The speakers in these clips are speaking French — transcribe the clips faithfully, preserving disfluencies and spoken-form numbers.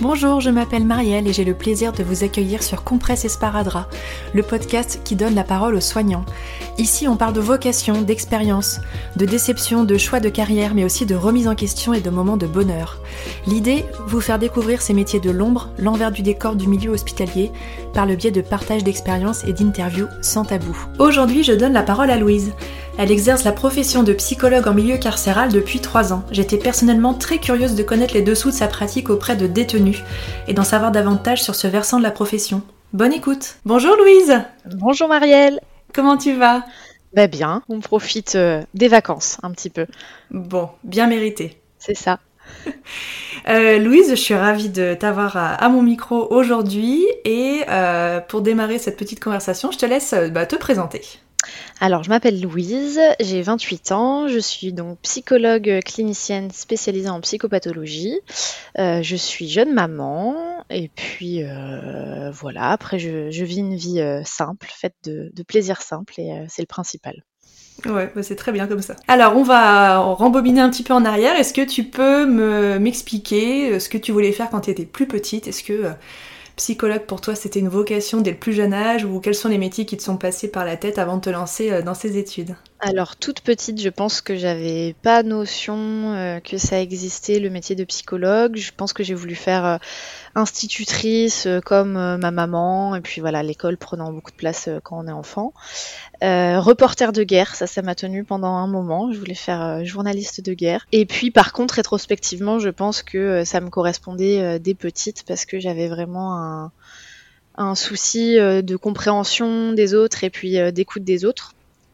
Bonjour, je m'appelle Marielle et j'ai le plaisir de vous accueillir sur Compresse Esparadrap, le podcast qui donne la parole aux soignants. Ici, on parle de vocation, d'expérience, de déception, de choix de carrière, mais aussi de remise en question et de moments de bonheur. L'idée, vous faire découvrir ces métiers de l'ombre, l'envers du décor du milieu hospitalier, par le biais de partage d'expériences et d'interviews sans tabou. Aujourd'hui, je donne la parole à Louise. Elle exerce la profession de psychologue en milieu carcéral depuis trois ans. J'étais personnellement très curieuse de connaître les dessous de sa pratique auprès de détenus et d'en savoir davantage sur ce versant de la profession. Bonne écoute. Bonjour Louise. Bonjour Marielle. Comment tu vas ? Bah bien, on profite euh, des vacances un petit peu. Bon, bien mérité. C'est ça. Euh, Louise, je suis ravie de t'avoir à, à mon micro aujourd'hui et euh, pour démarrer cette petite conversation, je te laisse bah, te présenter. Alors, je m'appelle Louise, j'ai vingt-huit ans, je suis donc psychologue clinicienne spécialisée en psychopathologie. Euh, je suis jeune maman et puis euh, voilà, après je, je vis une vie euh, simple, faite de, de plaisirs simples et euh, c'est le principal. Ouais, bah c'est très bien comme ça. Alors, on va rembobiner un petit peu en arrière. Est-ce que tu peux me, m'expliquer ce que tu voulais faire quand tu étais plus petite ? Est-ce que euh, psychologue, pour toi, c'était une vocation dès le plus jeune âge ou quels sont les métiers qui te sont passés par la tête avant de te lancer euh, dans ces études ? Alors, toute petite, je pense que j'avais pas notion euh, que ça existait, le métier de psychologue. Je pense que j'ai voulu faire euh, institutrice euh, comme euh, ma maman, et puis voilà, l'école prenant beaucoup de place euh, quand on est enfant. Euh, reporter de guerre, ça, ça m'a tenu pendant un moment. Je voulais faire euh, journaliste de guerre. Et puis, par contre, rétrospectivement, je pense que euh, ça me correspondait euh, dès petite parce que j'avais vraiment un, un souci euh, de compréhension des autres et puis euh, d'écoute des autres.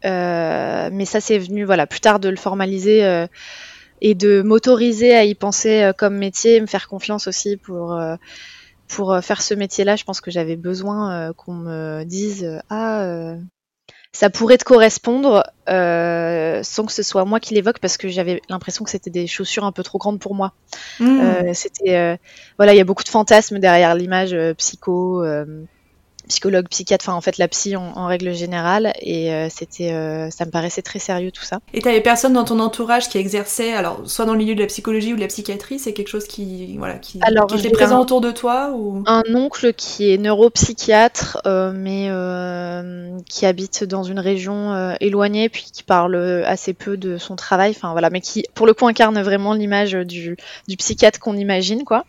Euh, mais ça, c'est venu, voilà, plus tard de le formaliser euh, et de m'autoriser à y penser euh, comme métier, me faire confiance aussi pour euh, pour euh, faire ce métier-là. Je pense que j'avais besoin euh, qu'on me dise euh, ah euh, ça pourrait te correspondre euh, sans que ce soit moi qui l'évoque parce que j'avais l'impression que c'était des chaussures un peu trop grandes pour moi. Mmh. Euh, c'était euh, voilà, il y a beaucoup de fantasmes derrière l'image euh, psycho. Euh, psychologue, psychiatre, enfin en fait la psy en, en règle générale et euh, c'était, euh, ça me paraissait très sérieux tout ça. Et t'avais personne dans ton entourage qui exerçait, alors soit dans le milieu de la psychologie ou de la psychiatrie, c'est quelque chose qui, voilà, qui, alors, qui était présent un, autour de toi ou... Un oncle qui est neuropsychiatre euh, mais euh, qui habite dans une région euh, éloignée puis qui parle assez peu de son travail, enfin voilà, mais qui pour le coup incarne vraiment l'image du, du psychiatre qu'on imagine quoi.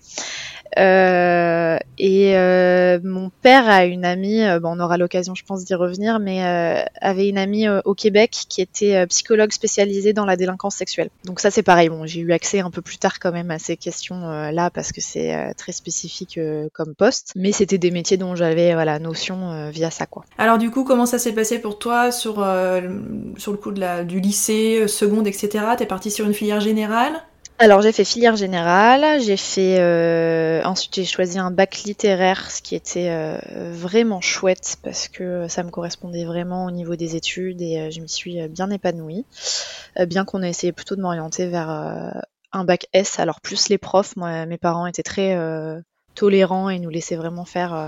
Euh, et euh, mon père a une amie, euh, bon, on aura l'occasion je pense d'y revenir, mais euh, avait une amie euh, au Québec qui était euh, psychologue spécialisée dans la délinquance sexuelle. Donc ça c'est pareil, bon, j'ai eu accès un peu plus tard quand même à ces questions euh, là parce que c'est euh, très spécifique euh, comme poste, mais c'était des métiers dont j'avais voilà, notion euh, via ça quoi. Alors du coup comment ça s'est passé pour toi sur, euh, sur le coup de la, du lycée, seconde, et cetera. T'es partie sur une filière générale ? Alors j'ai fait filière générale, j'ai fait euh, ensuite j'ai choisi un bac littéraire, ce qui était euh, vraiment chouette parce que ça me correspondait vraiment au niveau des études et euh, je m'y suis bien épanouie, euh, bien qu'on ait essayé plutôt de m'orienter vers euh, un bac S. Alors plus les profs, moi mes parents étaient très euh, tolérants et nous laissaient vraiment faire euh,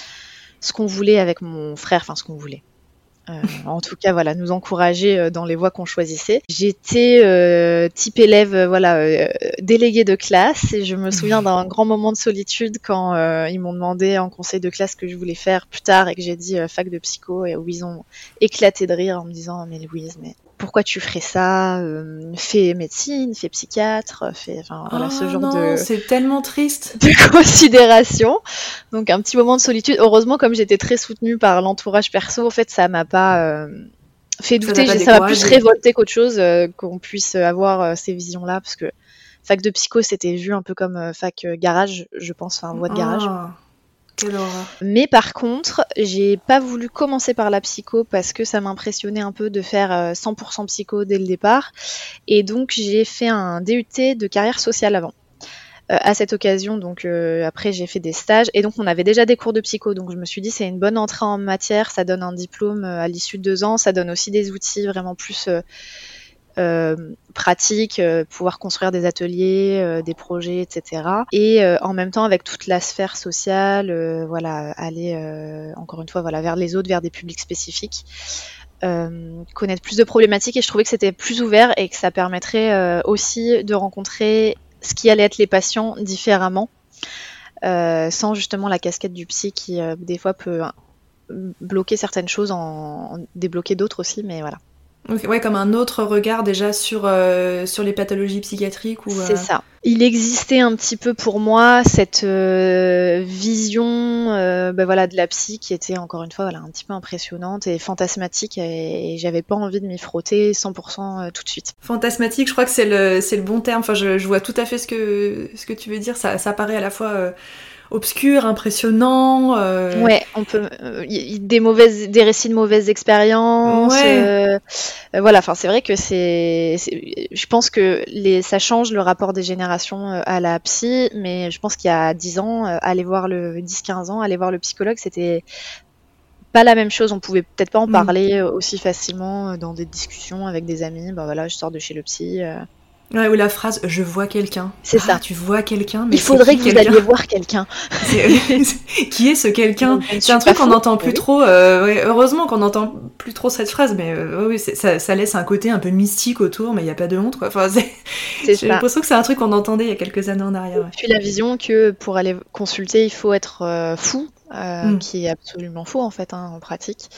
ce qu'on voulait avec mon frère, enfin ce qu'on voulait. Euh, en tout cas, voilà, nous encourager euh, dans les voies qu'on choisissait. J'étais euh, type élève, euh, voilà, euh, déléguée de classe, et je me souviens d'un grand moment de solitude quand euh, ils m'ont demandé en conseil de classe ce que je voulais faire plus tard et que j'ai dit euh, fac de psycho, et où ils ont éclaté de rire en me disant mais Louise, mais pourquoi tu ferais ça ? euh, Fais médecine, fais psychiatre, fais, enfin voilà, oh ce genre non, de. C'est tellement triste. De considération. Donc un petit moment de solitude. Heureusement, comme j'étais très soutenue par l'entourage perso, en fait, ça m'a pas euh, fait douter. Ça, ça m'a plus révolté qu'autre chose euh, qu'on puisse avoir euh, ces visions-là, parce que fac de psycho, c'était vu un peu comme euh, fac euh, garage, je pense, enfin voie de garage. Oh. Quelle horreur. Mais par contre, j'ai pas voulu commencer par la psycho parce que ça m'impressionnait un peu de faire cent pour cent psycho dès le départ. Et donc, j'ai fait un D U T de carrière sociale avant. Euh, à cette occasion, donc euh, après, j'ai fait des stages. Et donc, on avait déjà des cours de psycho. Donc, je me suis dit, c'est une bonne entrée en matière. Ça donne un diplôme euh, à l'issue de deux ans. Ça donne aussi des outils vraiment plus... Euh, Euh, pratique, euh, pouvoir construire des ateliers, euh, des projets, et cetera. Et euh, en même temps, avec toute la sphère sociale, euh, voilà, aller euh, encore une fois, voilà, vers les autres, vers des publics spécifiques, euh, connaître plus de problématiques. Et je trouvais que c'était plus ouvert et que ça permettrait euh, aussi de rencontrer ce qui allait être les patients différemment. euh, sans justement la casquette du psy qui euh, des fois peut euh, bloquer certaines choses, en, en débloquer d'autres aussi, mais voilà. Okay, ouais, comme un autre regard déjà sur, euh, sur les pathologies psychiatriques ou, C'est euh... ça. Il existait un petit peu pour moi cette euh, vision euh, ben voilà, de la psy qui était encore une fois voilà, un petit peu impressionnante et fantasmatique, et, et j'avais pas envie de m'y frotter cent pour cent tout de suite. Fantasmatique, je crois que c'est le, c'est le bon terme. Enfin, je, je vois tout à fait ce que, ce que tu veux dire. Ça, ça paraît à la fois euh, obscur, impressionnant. Euh... Ouais, on peut euh, y, y, des mauvaises, des récits de mauvaises expériences. Ouais. Euh, euh, voilà, enfin c'est vrai que c'est, c'est, je pense que les, ça change le rapport des générations euh, à la psy, mais je pense qu'il y a dix ans, euh, aller voir le dix quinze ans, aller voir le psychologue, c'était pas la même chose. On pouvait peut-être pas en parler mmh. aussi facilement dans des discussions avec des amis. Bah voilà, je sors de chez le psy. Euh... Ouais, ou la phrase « je vois quelqu'un ». C'est ah, ça. Tu vois quelqu'un, mais il faudrait que vous alliez voir quelqu'un. Qui est ce quelqu'un ? C'est un truc qu'on n'entend plus oui. trop. Euh, ouais, heureusement qu'on n'entend plus trop cette phrase, mais euh, oui, c'est, ça, ça laisse un côté un peu mystique autour, mais il n'y a pas de honte, quoi. Enfin, c'est, c'est j'ai l'impression que c'est un truc qu'on entendait il y a quelques années en arrière. Ouais. Puis la vision que pour aller consulter, il faut être euh, fou, euh, mm. qui est absolument faux en fait, hein, en pratique.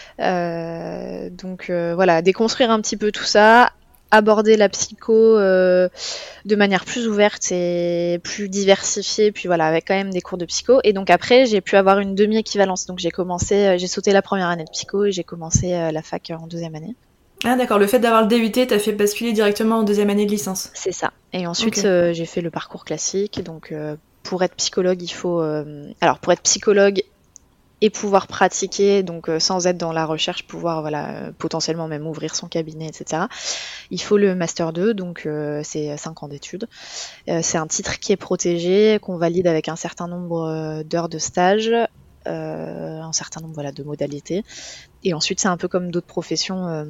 Euh, donc euh, voilà, déconstruire un petit peu tout ça, aborder la psycho euh, de manière plus ouverte et plus diversifiée, puis voilà, avec quand même des cours de psycho. Et donc après, j'ai pu avoir une demi-équivalence. Donc j'ai commencé, j'ai sauté la première année de psycho et j'ai commencé euh, la fac en deuxième année. Ah d'accord, le fait d'avoir le D U T t'a fait basculer directement en deuxième année de licence. C'est ça. Et ensuite, okay. euh, j'ai fait le parcours classique. Donc euh, pour être psychologue, il faut... Euh, alors pour être psychologue et pouvoir pratiquer, donc euh, sans être dans la recherche, pouvoir voilà, euh, potentiellement même ouvrir son cabinet, et cetera. Il faut le Master deux, donc euh, c'est cinq ans d'études. Euh, c'est un titre qui est protégé, qu'on valide avec un certain nombre euh, d'heures de stage, euh, un certain nombre voilà, de modalités. Et ensuite, c'est un peu comme d'autres professions euh,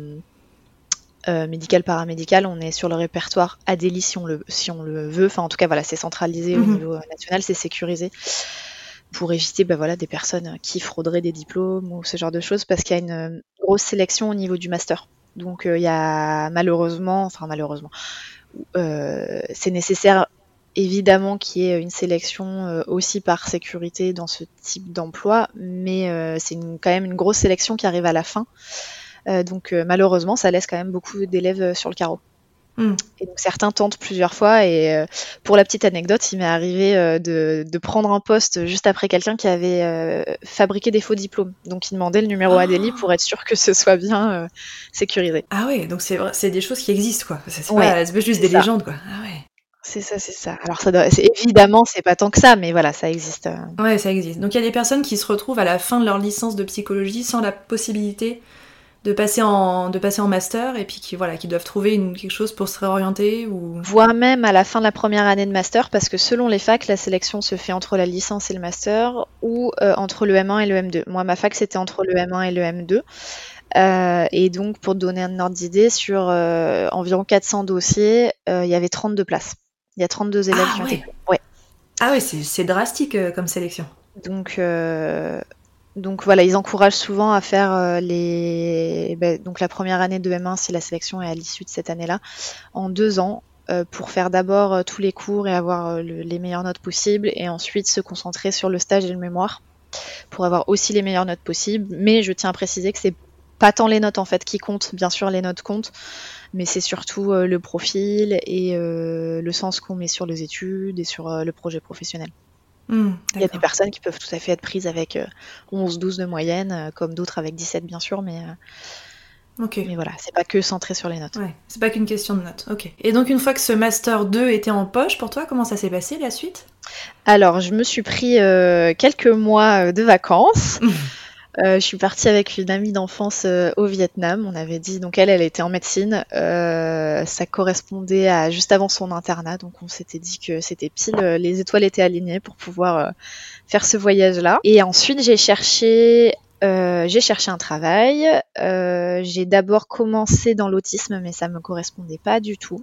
euh, médicales, paramédicales. On est sur le répertoire A D L I si on le, si on le veut. Enfin, en tout cas, voilà, c'est centralisé mmh. au niveau national, c'est sécurisé, pour éviter bah, voilà, des personnes qui frauderaient des diplômes ou ce genre de choses, parce qu'il y a une grosse sélection au niveau du master. Donc il euh, y a malheureusement, enfin malheureusement, euh, c'est nécessaire évidemment qu'il y ait une sélection euh, aussi par sécurité dans ce type d'emploi, mais euh, c'est une, quand même une grosse sélection qui arrive à la fin. Euh, donc euh, malheureusement, ça laisse quand même beaucoup d'élèves sur le carreau. Mm. Et donc certains tentent plusieurs fois, et euh, pour la petite anecdote, il m'est arrivé euh, de, de prendre un poste juste après quelqu'un qui avait euh, fabriqué des faux diplômes. Donc il demandait le numéro oh. A D L I pour être sûr que ce soit bien euh, sécurisé. Ah ouais, donc c'est, vrai, c'est des choses qui existent, quoi. C'est, c'est, ouais, pas, c'est pas juste c'est des ça. légendes, quoi. Ah ouais. C'est ça, c'est ça. Alors ça doit, c'est, évidemment, c'est pas tant que ça, mais voilà, ça existe. Ouais, ça existe. Donc il y a des personnes qui se retrouvent à la fin de leur licence de psychologie sans la possibilité de passer en de passer en master, et puis qui voilà qui doivent trouver une, quelque chose pour se réorienter, ou voire même à la fin de la première année de master, parce que selon les facs, la sélection se fait entre la licence et le master, ou euh, entre le M un et le M deux. Moi, ma fac, c'était entre le M un et le M deux. Euh, et donc, pour te donner un ordre d'idée, sur euh, environ quatre cents dossiers, euh, il y avait trente-deux places. Il y a trente-deux élèves ah, qui ont ouais. été... Ouais. Ah oui, c'est, c'est drastique euh, comme sélection. Donc... Euh... Donc voilà, ils encouragent souvent à faire euh, les ben, donc la première année de M un, si la sélection est à l'issue de cette année-là, en deux ans, euh, pour faire d'abord euh, tous les cours et avoir euh, le, les meilleures notes possibles, et ensuite se concentrer sur le stage et le mémoire pour avoir aussi les meilleures notes possibles. Mais je tiens à préciser que c'est pas tant les notes en fait qui comptent, bien sûr les notes comptent, mais c'est surtout euh, le profil et euh, le sens qu'on met sur les études et sur euh, le projet professionnel. Mmh, il y a des personnes qui peuvent tout à fait être prises avec euh, onze douze de moyenne, euh, comme d'autres avec dix-sept bien sûr, mais, euh, okay. mais voilà, c'est pas que centré sur les notes. Ouais, c'est pas qu'une question de notes, ok. Et donc une fois que ce Master deux était en poche pour toi, comment ça s'est passé la suite ? Alors je me suis pris euh, quelques mois de vacances. Mmh. Euh, je suis partie avec une amie d'enfance euh, au Vietnam. On avait dit, donc elle, elle était en médecine. Euh, ça correspondait à juste avant son internat, donc on s'était dit que c'était pile, euh, les étoiles étaient alignées pour pouvoir euh, faire ce voyage-là. Et ensuite, j'ai cherché, euh, j'ai cherché un travail. Euh, j'ai d'abord commencé dans l'autisme, mais ça me correspondait pas du tout.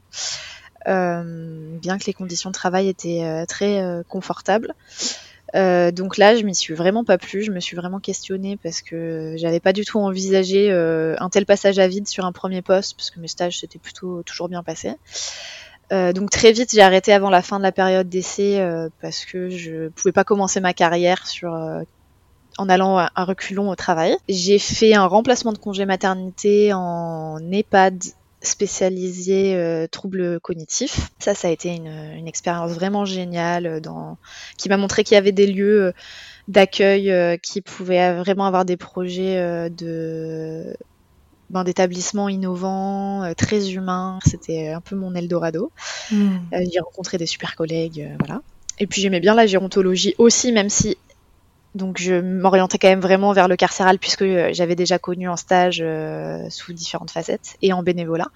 Euh, bien que les conditions de travail étaient euh, très euh, confortables. Euh, donc là, je m'y suis vraiment pas plu, je me suis vraiment questionnée parce que j'avais pas du tout envisagé euh, un tel passage à vide sur un premier poste, parce que mes stages s'étaient plutôt toujours bien passés. Euh, donc très vite, j'ai arrêté avant la fin de la période d'essai euh, parce que je pouvais pas commencer ma carrière sur euh, en allant à, à reculons au travail. J'ai fait un remplacement de congé maternité en EHPAD spécialisé euh, troubles cognitifs. Ça, ça a été une, une expérience vraiment géniale dans... qui m'a montré qu'il y avait des lieux d'accueil euh, qui pouvaient vraiment avoir des projets euh, de... ben, d'établissements innovants, euh, très humains. C'était un peu mon Eldorado. Mmh. Euh, j'ai rencontré des super collègues, euh, voilà. Et puis j'aimais bien la gérontologie aussi, même si donc je m'orientais quand même vraiment vers le carcéral puisque j'avais déjà connu en stage euh, sous différentes facettes et en bénévolat.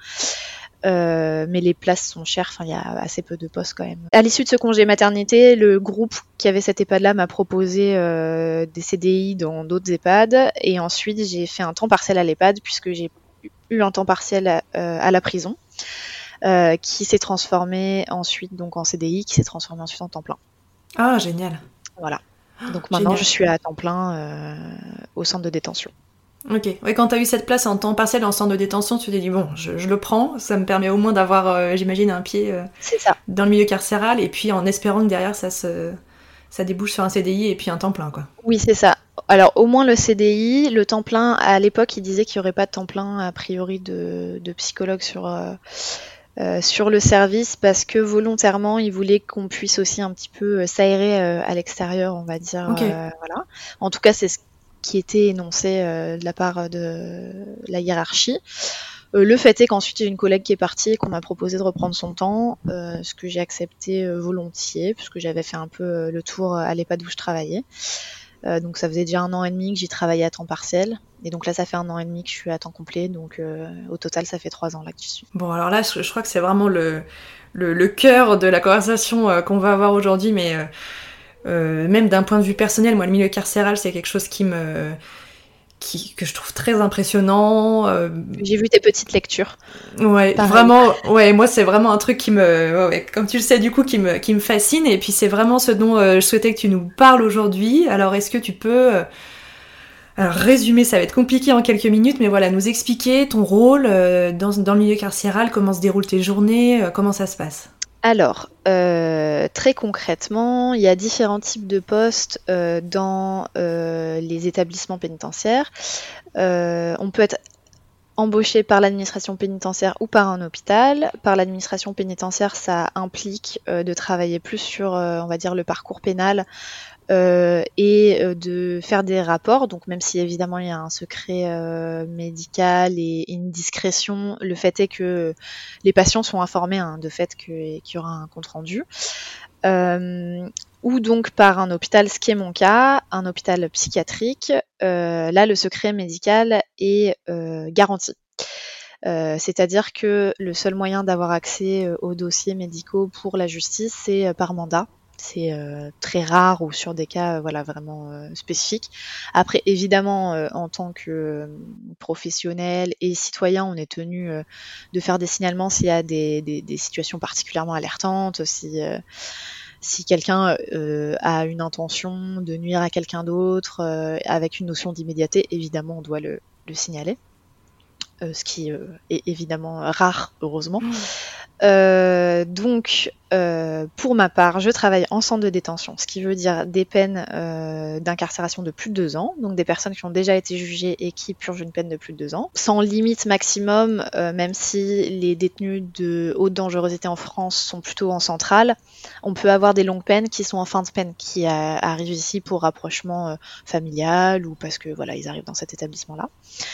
Euh, mais les places sont chères, enfin il y a assez peu de postes quand même. À l'issue de ce congé maternité, le groupe qui avait cet EHPAD-là m'a proposé euh, des C D I dans d'autres EHPAD et ensuite j'ai fait un temps partiel à l'EHPAD puisque j'ai eu un temps partiel à, euh, à la prison euh, qui s'est transformé ensuite donc en C D I, qui s'est transformé ensuite en temps plein. Ah génial. Voilà. Donc maintenant, génial. Je suis à temps plein euh, au centre de détention. Ok. Ouais, quand tu as eu cette place en temps partiel en centre de détention, tu t'es dit, bon, je, je le prends, ça me permet au moins d'avoir, euh, j'imagine, un pied euh, C'est ça. dans le milieu carcéral, et puis en espérant que derrière, ça, se, ça débouche sur un C D I et puis un temps plein, quoi. Oui, c'est ça. Alors, au moins le C D I, le temps plein, à l'époque, il disait qu'il n'y aurait pas de temps plein, a priori, de, de psychologue sur... Euh, Euh, sur le service parce que volontairement ils voulaient qu'on puisse aussi un petit peu euh, s'aérer euh, à l'extérieur, on va dire. Okay. Euh, voilà. En tout cas, c'est ce qui était énoncé euh, de la part de la hiérarchie. Euh, le fait est qu'ensuite il y a une collègue qui est partie et qu'on m'a proposé de reprendre son temps, euh, ce que j'ai accepté euh, volontiers puisque j'avais fait un peu euh, le tour à l'EHPAD où je travaillais. Euh, donc ça faisait déjà un an et demi que j'y travaillais à temps partiel. Et donc là, ça fait un an et demi que je suis à temps complet. Donc euh, au total, ça fait trois ans là que j'y suis. Bon, alors là, je, je crois que c'est vraiment le, le, le cœur de la conversation euh, qu'on va avoir aujourd'hui. Mais euh, euh, même d'un point de vue personnel, moi, le milieu carcéral, c'est quelque chose qui me... Qui, que je trouve très impressionnant. Euh... J'ai vu tes petites lectures. Ouais, pareil. Vraiment, ouais, moi c'est vraiment un truc qui me, ouais, comme tu le sais du coup, qui me, qui me fascine, et puis c'est vraiment ce dont euh, je souhaitais que tu nous parles aujourd'hui. Alors est-ce que tu peux, euh... alors résumer, ça va être compliqué en quelques minutes, mais voilà, nous expliquer ton rôle euh, dans, dans le milieu carcéral, comment se déroulent tes journées, euh, comment ça se passe? Alors, euh, très concrètement, il y a différents types de postes euh, dans euh, les établissements pénitentiaires. Euh, on peut être embauché par l'administration pénitentiaire ou par un hôpital. Par l'administration pénitentiaire, ça implique euh, de travailler plus sur, euh, on va dire, le parcours pénal euh, et euh, de faire des rapports. Donc même si évidemment il y a un secret euh, médical et une discrétion, le fait est que les patients sont informés hein, de fait que, qu'il y aura un compte-rendu. Euh, ou donc par un hôpital, ce qui est mon cas, un hôpital psychiatrique. Euh, là, le secret médical est euh, garanti. Euh, c'est-à-dire que le seul moyen d'avoir accès aux dossiers médicaux pour la justice, c'est par mandat. C'est euh, très rare ou sur des cas euh, voilà, vraiment euh, spécifiques. Après, évidemment, euh, en tant que euh, professionnel et citoyen, on est tenu euh, de faire des signalements s'il y a des, des, des situations particulièrement alertantes, si... Euh, si quelqu'un euh, a une intention de nuire à quelqu'un d'autre euh, avec une notion d'immédiateté, évidemment, on doit le, le signaler. Euh, ce qui euh, est évidemment rare, heureusement. Mmh. Euh, donc, euh, pour ma part, je travaille en centre de détention, ce qui veut dire des peines euh, d'incarcération de plus de deux ans, donc des personnes qui ont déjà été jugées et qui purgent une peine de plus de deux ans, sans limite maximum, euh, même si les détenus de haute dangerosité en France sont plutôt en centrale, on peut avoir des longues peines qui sont en fin de peine, qui euh, arrivent ici pour rapprochement euh, familial ou parce que voilà, ils arrivent dans cet établissement-là.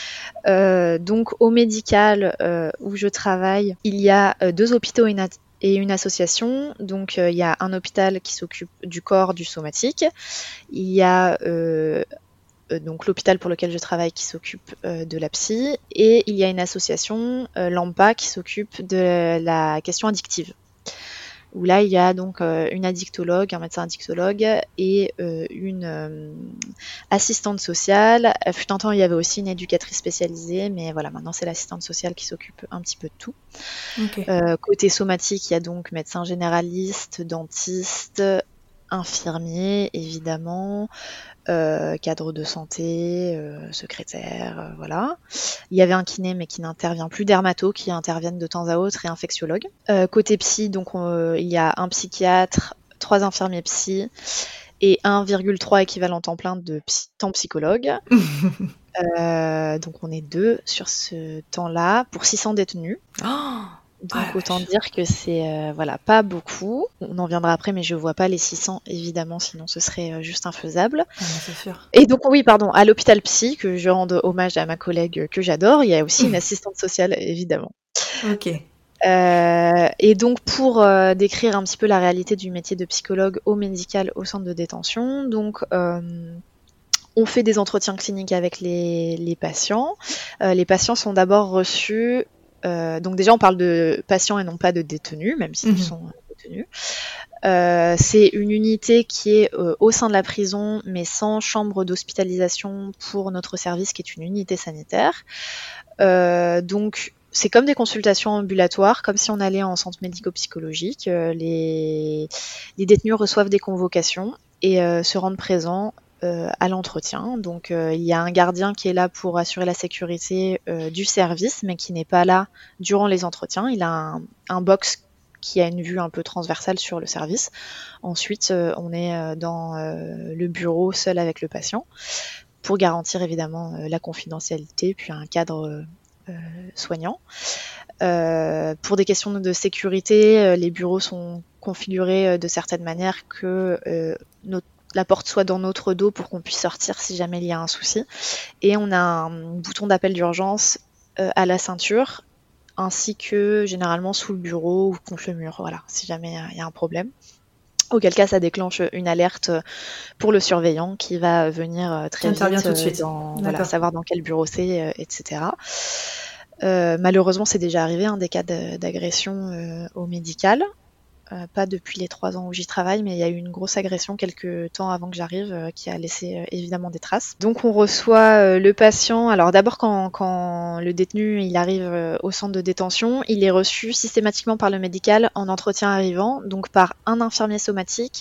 Euh, donc au médical euh, où je travaille, il y a euh, deux hôpitaux et une, et une association. Donc euh, il y a un hôpital qui s'occupe du corps, du somatique. Il y a euh, euh, donc l'hôpital pour lequel je travaille qui s'occupe euh, de la psy. Et il y a une association, euh, l'AMPA, qui s'occupe de la question addictive. Où là, il y a donc euh, une addictologue, un médecin addictologue et euh, une euh, assistante sociale. À fut un temps, il y avait aussi une éducatrice spécialisée, mais voilà, maintenant c'est l'assistante sociale qui s'occupe un petit peu de tout. Okay. Euh, côté somatique, il y a donc médecin généraliste, dentiste, infirmier évidemment, euh, cadre de santé, euh, secrétaire, euh, voilà. Il y avait un kiné mais qui n'intervient plus, dermato qui interviennent de temps à autre et infectiologue. Euh, côté psy, donc on, il y a un psychiatre, trois infirmiers psy et un virgule trois équivalent temps plein de psy- temps psychologue. Euh, donc on est deux sur ce temps-là pour six cents détenus. Oh, Donc oh autant dire que c'est euh, voilà pas beaucoup. On en viendra après, mais je vois pas les six cents évidemment, sinon ce serait euh, juste infaisable. ah, c'est sûr. Et donc oui, pardon, à l'hôpital psy, que je rende hommage à ma collègue que j'adore, il y a aussi une assistante sociale évidemment. Ok. Euh, et donc pour euh, décrire un petit peu la réalité du métier de psychologue au médical au centre de détention, donc euh, on fait des entretiens cliniques avec les, les patients. Euh, les patients sont d'abord reçus. Euh, donc déjà, on parle de patients et non pas de détenus, même s'ils Mhm. sont détenus. Euh, c'est une unité qui est euh, au sein de la prison, mais sans chambre d'hospitalisation pour notre service, qui est une unité sanitaire. Euh, donc c'est comme des consultations ambulatoires, comme si on allait en centre médico-psychologique. Euh, les, les détenus reçoivent des convocations et euh, se rendent présents euh, à l'entretien. Donc euh, il y a un gardien qui est là pour assurer la sécurité euh, du service, mais qui n'est pas là durant les entretiens. Il a un, un box qui a une vue un peu transversale sur le service. Ensuite, euh, on est euh, dans euh, le bureau seul avec le patient pour garantir évidemment euh, la confidentialité, puis un cadre euh, soignant. Euh, pour des questions de sécurité, euh, les bureaux sont configurés euh, de certaines manières que euh, notre la porte soit dans notre dos pour qu'on puisse sortir si jamais il y a un souci. Et on a un bouton d'appel d'urgence euh, à la ceinture, ainsi que généralement sous le bureau ou contre le mur, voilà, si jamais il y a un problème. Auquel cas, ça déclenche une alerte pour le surveillant qui va venir très Qui intervient vite tout de suite. dans, D'accord. voilà, savoir dans quel bureau c'est, euh, et cetera. Euh, malheureusement, c'est déjà arrivé, hein, des cas de, d'agression euh, au médical. Euh, pas depuis les trois ans où j'y travaille, mais il y a eu une grosse agression quelques temps avant que j'arrive euh, qui a laissé euh, évidemment des traces. Donc on reçoit euh, le patient. Alors d'abord quand, quand le détenu il arrive euh, au centre de détention, il est reçu systématiquement par le médical en entretien arrivant, donc par un infirmier somatique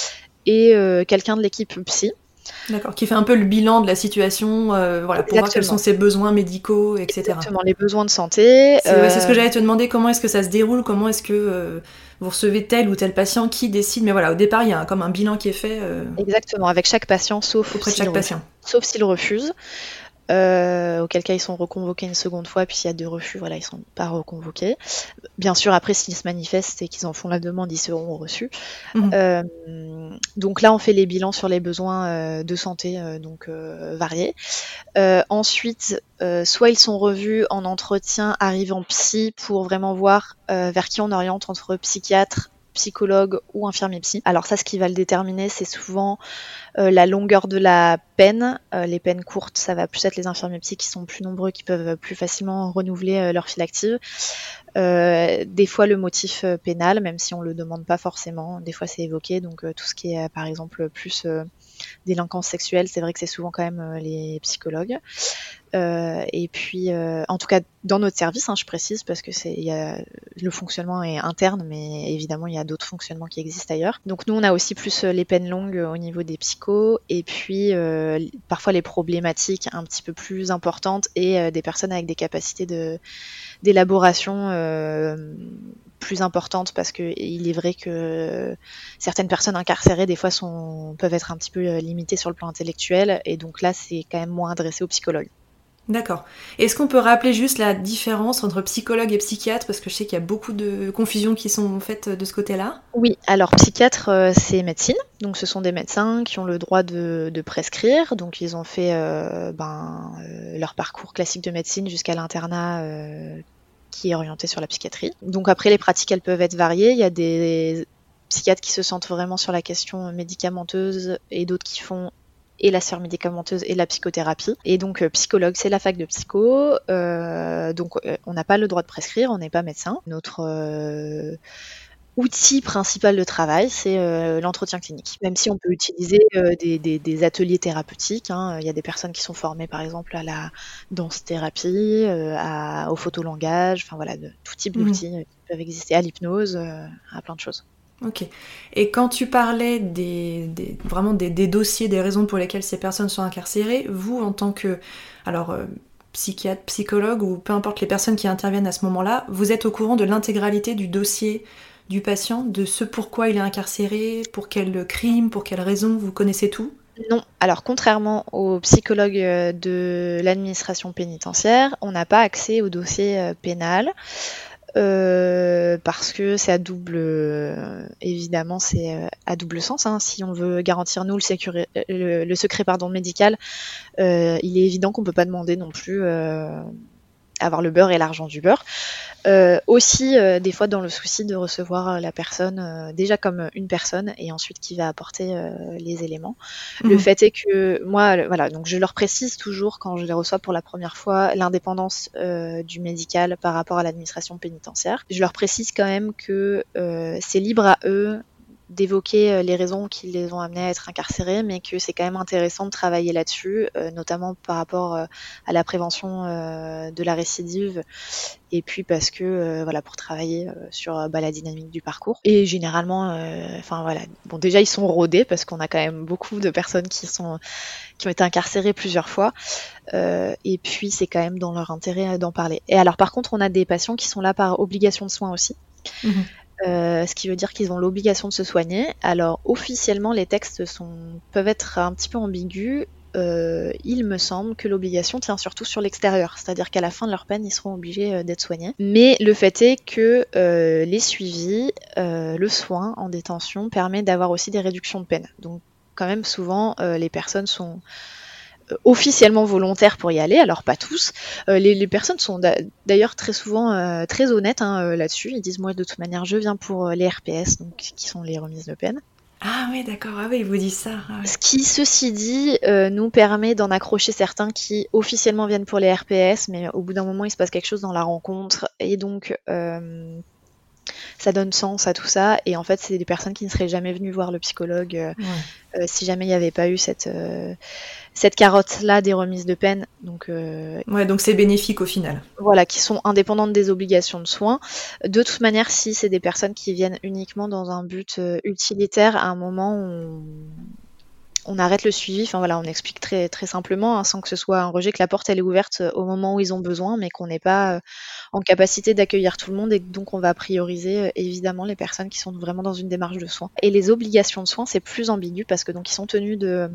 et euh, quelqu'un de l'équipe psy. D'accord, qui fait un peu le bilan de la situation, euh, voilà, pour voir quels sont ses besoins médicaux, et cetera. Exactement, les besoins de santé. C'est, euh... ouais, c'est ce que j'allais te demander, comment est-ce que ça se déroule, comment est-ce que euh, vous recevez tel ou tel patient, qui décide, mais voilà, au départ, il y a comme un bilan qui est fait. Euh... Exactement, avec chaque patient, sauf auprès de chaque patient. Sauf s'il refuse. Euh, auquel cas ils sont reconvoqués une seconde fois, puis s'il y a deux refus, voilà, ils sont pas reconvoqués. Bien sûr, après, s'ils se manifestent et qu'ils en font la demande, ils seront reçus. Mmh. Euh, donc là, on fait les bilans sur les besoins euh, de santé, euh, donc euh, variés. Euh, ensuite, euh, soit ils sont revus en entretien, arrivent en psy pour vraiment voir euh, vers qui on oriente entre psychiatre, psychologue ou infirmier psy. Alors ça, ce qui va le déterminer, c'est souvent euh, la longueur de la peine. Euh, les peines courtes, ça va plus être les infirmiers psy qui sont plus nombreux, qui peuvent plus facilement renouveler euh, leur file active. Euh, des fois le motif euh, pénal, même si on le demande pas forcément, des fois c'est évoqué, donc euh, tout ce qui est euh, par exemple plus euh, délinquance sexuelle, c'est vrai que c'est souvent quand même euh, les psychologues. Euh, et puis, euh, en tout cas, dans notre service, hein, je précise, parce que c'est, y a, le fonctionnement est interne, mais évidemment, il y a d'autres fonctionnements qui existent ailleurs. Donc, nous, on a aussi plus euh, les peines longues euh, au niveau des psychos, et puis euh, parfois les problématiques un petit peu plus importantes, et euh, des personnes avec des capacités de, d'élaboration euh, plus importantes, parce que il est vrai que certaines personnes incarcérées, des fois, sont, peuvent être un petit peu limitées sur le plan intellectuel, et donc là, c'est quand même moins adressé aux psychologues. D'accord. Est-ce qu'on peut rappeler juste la différence entre psychologue et psychiatre, parce que je sais qu'il y a beaucoup de confusions qui sont faites de ce côté-là. Oui, alors psychiatre, euh, c'est médecine, donc ce sont des médecins qui ont le droit de, de prescrire, donc ils ont fait euh, ben, euh, leur parcours classique de médecine jusqu'à l'internat euh, qui est orienté sur la psychiatrie. Donc après, les pratiques, elles peuvent être variées. Il y a des psychiatres qui se sentent vraiment sur la question médicamenteuse et d'autres qui font et la sphère médicamenteuse et la psychothérapie. Et donc euh, psychologue, c'est la fac de psycho, euh, donc euh, on n'a pas le droit de prescrire, on n'est pas médecin. Notre euh, outil principal de travail, c'est euh, l'entretien clinique. Même si on peut utiliser euh, des, des, des ateliers thérapeutiques, hein. Il y a des personnes qui sont formées par exemple à la danse-thérapie, euh, à, au photolangage, enfin voilà, de, tout type d'outils mmh. qui peuvent exister, à l'hypnose, euh, à plein de choses. Ok. Et quand tu parlais des, des vraiment des, des dossiers, des raisons pour lesquelles ces personnes sont incarcérées, vous, en tant que alors euh, psychiatre, psychologue ou peu importe les personnes qui interviennent à ce moment-là, vous êtes au courant de l'intégralité du dossier du patient, de ce pourquoi il est incarcéré, pour quel crime, pour quelle raison, vous connaissez tout? Non, alors contrairement aux psychologues euh, de l'administration pénitentiaire, on n'a pas accès au dossier euh, pénal. Euh, parce que c'est à double, euh, évidemment, c'est euh, à double sens. Hein. Si on veut garantir nous le, sécuré, le, le secret pardon, médical, euh, il est évident qu'on peut pas demander non plus euh, avoir le beurre et l'argent du beurre. Euh, aussi, euh, des fois, dans le souci de recevoir la personne euh, déjà comme une personne et ensuite qui va apporter euh, les éléments. Mmh. Le fait est que moi, voilà, donc je leur précise toujours quand je les reçois pour la première fois l'indépendance euh, du médical par rapport à l'administration pénitentiaire. Je leur précise quand même que euh, c'est libre à eux d'évoquer les raisons qui les ont amenés à être incarcérés, mais que c'est quand même intéressant de travailler là-dessus, euh, notamment par rapport euh, à la prévention euh, de la récidive, et puis parce que euh, voilà, pour travailler euh, sur bah, la dynamique du parcours. Et généralement, enfin euh, voilà, bon déjà ils sont rodés parce qu'on a quand même beaucoup de personnes qui sont qui ont été incarcérées plusieurs fois, euh, et puis c'est quand même dans leur intérêt d'en parler. Et alors par contre, on a des patients qui sont là par obligation de soins aussi. Mmh. Euh, ce qui veut dire qu'ils ont l'obligation de se soigner. Alors officiellement, les textes sont, peuvent être un petit peu ambigus. Euh, il me semble que l'obligation tient surtout sur l'extérieur, c'est-à-dire qu'à la fin de leur peine, ils seront obligés euh, d'être soignés. Mais le fait est que euh, les suivis, euh, le soin en détention permet d'avoir aussi des réductions de peine. Donc quand même souvent, euh, les personnes sont officiellement volontaires pour y aller, alors pas tous. Euh, les, les personnes sont d'ailleurs très souvent euh, très honnêtes hein, là-dessus. Ils disent moi de toute manière je viens pour les R P S, donc qui sont les remises de peine. Ah oui, d'accord, ah oui, ils vous disent ça. Ah oui. Ce qui, ceci dit, euh, nous permet d'en accrocher certains qui officiellement viennent pour les R P S, mais au bout d'un moment il se passe quelque chose dans la rencontre, et donc euh, ça donne sens à tout ça, et en fait c'est des personnes qui ne seraient jamais venues voir le psychologue euh, ouais. euh, si jamais il n'y avait pas eu cette... Euh, cette carotte-là des remises de peine. Donc, euh, ouais, donc c'est bénéfique au final. Voilà, qui sont indépendantes des obligations de soins. De toute manière, si c'est des personnes qui viennent uniquement dans un but euh, utilitaire, à un moment, on, on arrête le suivi. Enfin voilà, on explique très, très simplement, hein, sans que ce soit un rejet, que la porte, elle est ouverte au moment où ils ont besoin, mais qu'on n'est pas euh, en capacité d'accueillir tout le monde, et donc on va prioriser euh, évidemment les personnes qui sont vraiment dans une démarche de soins. Et les obligations de soins, c'est plus ambigu, parce que donc ils sont tenus de...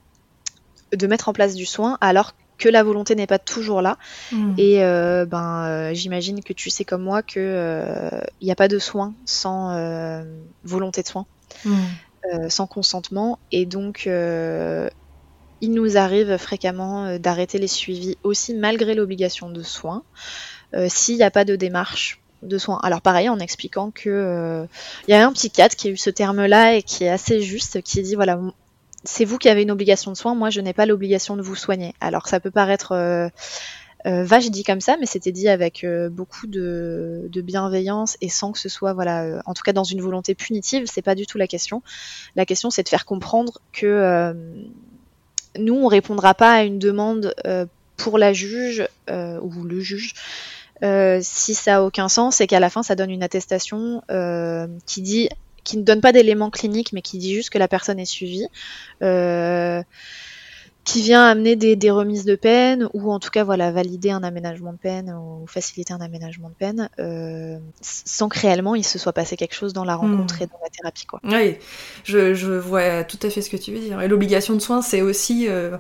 de mettre en place du soin alors que la volonté n'est pas toujours là. Mmh. Et euh, ben, euh, j'imagine que tu sais comme moi qu'il n'y euh, a pas de soin sans euh, volonté de soin, mmh. euh, sans consentement. Et donc, euh, il nous arrive fréquemment euh, d'arrêter les suivis aussi malgré l'obligation de soins, euh, s'il n'y a pas de démarche de soins. Alors pareil, en expliquant que euh, y a un psychiatre qui a eu ce terme-là et qui est assez juste, qui dit voilà, c'est vous qui avez une obligation de soins, moi je n'ai pas l'obligation de vous soigner. Alors ça peut paraître euh, euh, vache dit comme ça, mais c'était dit avec euh, beaucoup de, de bienveillance et sans que ce soit, voilà, euh, en tout cas dans une volonté punitive, c'est pas du tout la question. La question c'est de faire comprendre que euh, nous on répondra pas à une demande euh, pour la juge euh, ou le juge euh, si ça a aucun sens, et qu'à la fin ça donne une attestation euh, qui dit qui ne donne pas d'éléments cliniques, mais qui dit juste que la personne est suivie, euh, qui vient amener des, des remises de peine, ou en tout cas voilà, valider un aménagement de peine, ou faciliter un aménagement de peine, euh, sans que réellement il se soit passé quelque chose dans la rencontre mmh. et dans la thérapie, quoi. Oui, je, je vois tout à fait ce que tu veux dire. Et l'obligation de soins, c'est aussi... Euh...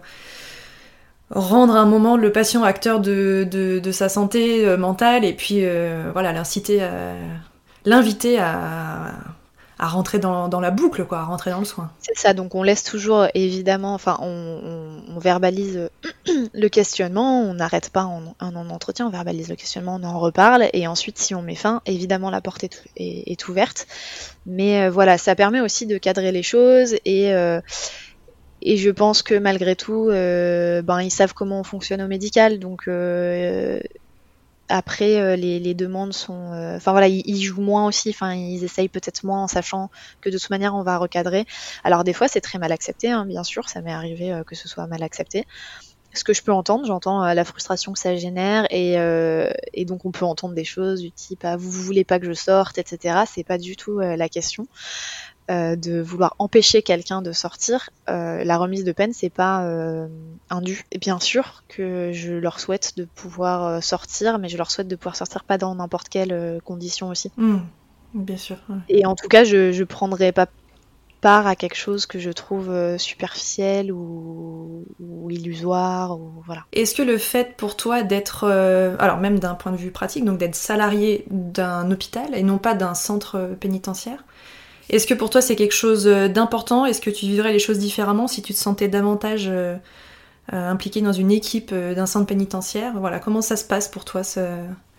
rendre un moment le patient acteur de, de, de sa santé euh, mentale, et puis euh, voilà, l'inciter à, l'inviter à... à rentrer dans, dans la boucle, quoi, à rentrer dans le soin. C'est ça, donc on laisse toujours, évidemment, enfin, on, on, on verbalise le questionnement, on n'arrête pas en, en, en entretien, on verbalise le questionnement, on en reparle, et ensuite, si on met fin, évidemment, la porte est, est, est ouverte. Mais euh, voilà, ça permet aussi de cadrer les choses, et, euh, et je pense que malgré tout, euh, ben, ils savent comment on fonctionne au médical, donc... Euh, Après, euh, les, les demandes sont... Enfin euh, voilà, ils, ils jouent moins aussi, enfin ils essayent peut-être moins en sachant que de toute manière on va recadrer. Alors des fois c'est très mal accepté, hein, bien sûr, ça m'est arrivé euh, que ce soit mal accepté. ce que je peux entendre, j'entends euh, la frustration que ça génère et, euh, et donc on peut entendre des choses du type ah, vous, vous voulez pas que je sorte, et cetera. C'est pas du tout euh, la question euh, de vouloir empêcher quelqu'un de sortir. Euh, la remise de peine, c'est pas euh, un dû. Et bien sûr que je leur souhaite de pouvoir euh, sortir, mais je leur souhaite de pouvoir sortir pas dans n'importe quelle euh, condition aussi. Mmh, bien sûr. Ouais. Et en tout cas, je, je prendrai pas part à quelque chose que je trouve euh, superficiel ou, ou illusoire ou voilà. Est-ce que le fait pour toi d'être, euh, alors même d'un point de vue pratique, donc d'être salarié d'un hôpital et non pas d'un centre pénitentiaire, est-ce que pour toi c'est quelque chose d'important? Est-ce que tu vivrais les choses différemment si tu te sentais davantage euh, euh, impliqué dans une équipe euh, d'un centre pénitentiaire? Voilà, comment ça se passe pour toi ce,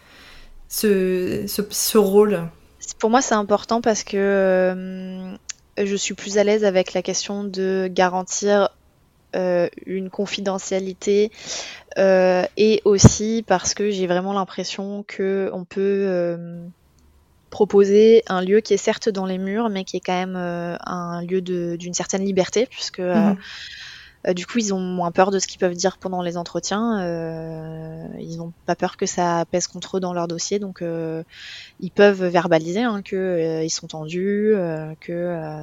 ce, ce, ce rôle? Pour moi, c'est important parce que euh, je suis plus à l'aise avec la question de garantir euh, une confidentialité euh, et aussi parce que j'ai vraiment l'impression que on peut euh, proposer un lieu qui est certes dans les murs, mais qui est quand même euh, un lieu de- d'une certaine liberté, puisque euh, Mmh. euh, du coup ils ont moins peur de ce qu'ils peuvent dire pendant les entretiens, euh, ils n'ont pas peur que ça pèse contre eux dans leur dossier, donc euh, ils peuvent verbaliser hein, que euh, ils sont tendus, euh, que euh,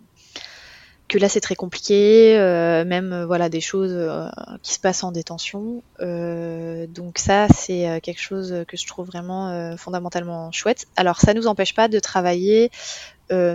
que là c'est très compliqué, euh, même euh, voilà des choses euh, qui se passent en détention. Euh, donc ça c'est euh, quelque chose que je trouve vraiment euh, fondamentalement chouette. Alors ça nous empêche pas de travailler euh,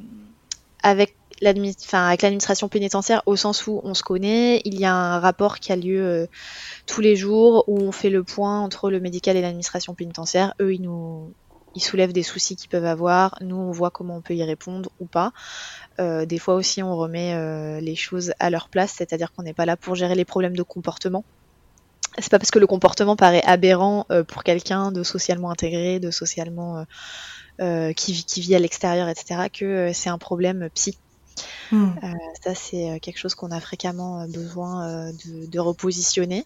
avec l'admi- enfin, avec l'administration pénitentiaire au sens où on se connaît. Il y a un rapport qui a lieu euh, tous les jours où on fait le point entre le médical et l'administration pénitentiaire. Eux ils nous ils soulèvent des soucis qu'ils peuvent avoir. Nous on voit comment on peut y répondre ou pas. Euh, des fois aussi, on remet euh, les choses à leur place, c'est-à-dire qu'on n'est pas là pour gérer les problèmes de comportement. C'est pas parce que le comportement paraît aberrant euh, pour quelqu'un de socialement intégré, de socialement euh, euh, qui, vit, qui vit à l'extérieur, et cetera, que euh, c'est un problème psy. Mmh. Euh, ça, c'est quelque chose qu'on a fréquemment besoin euh, de, de repositionner.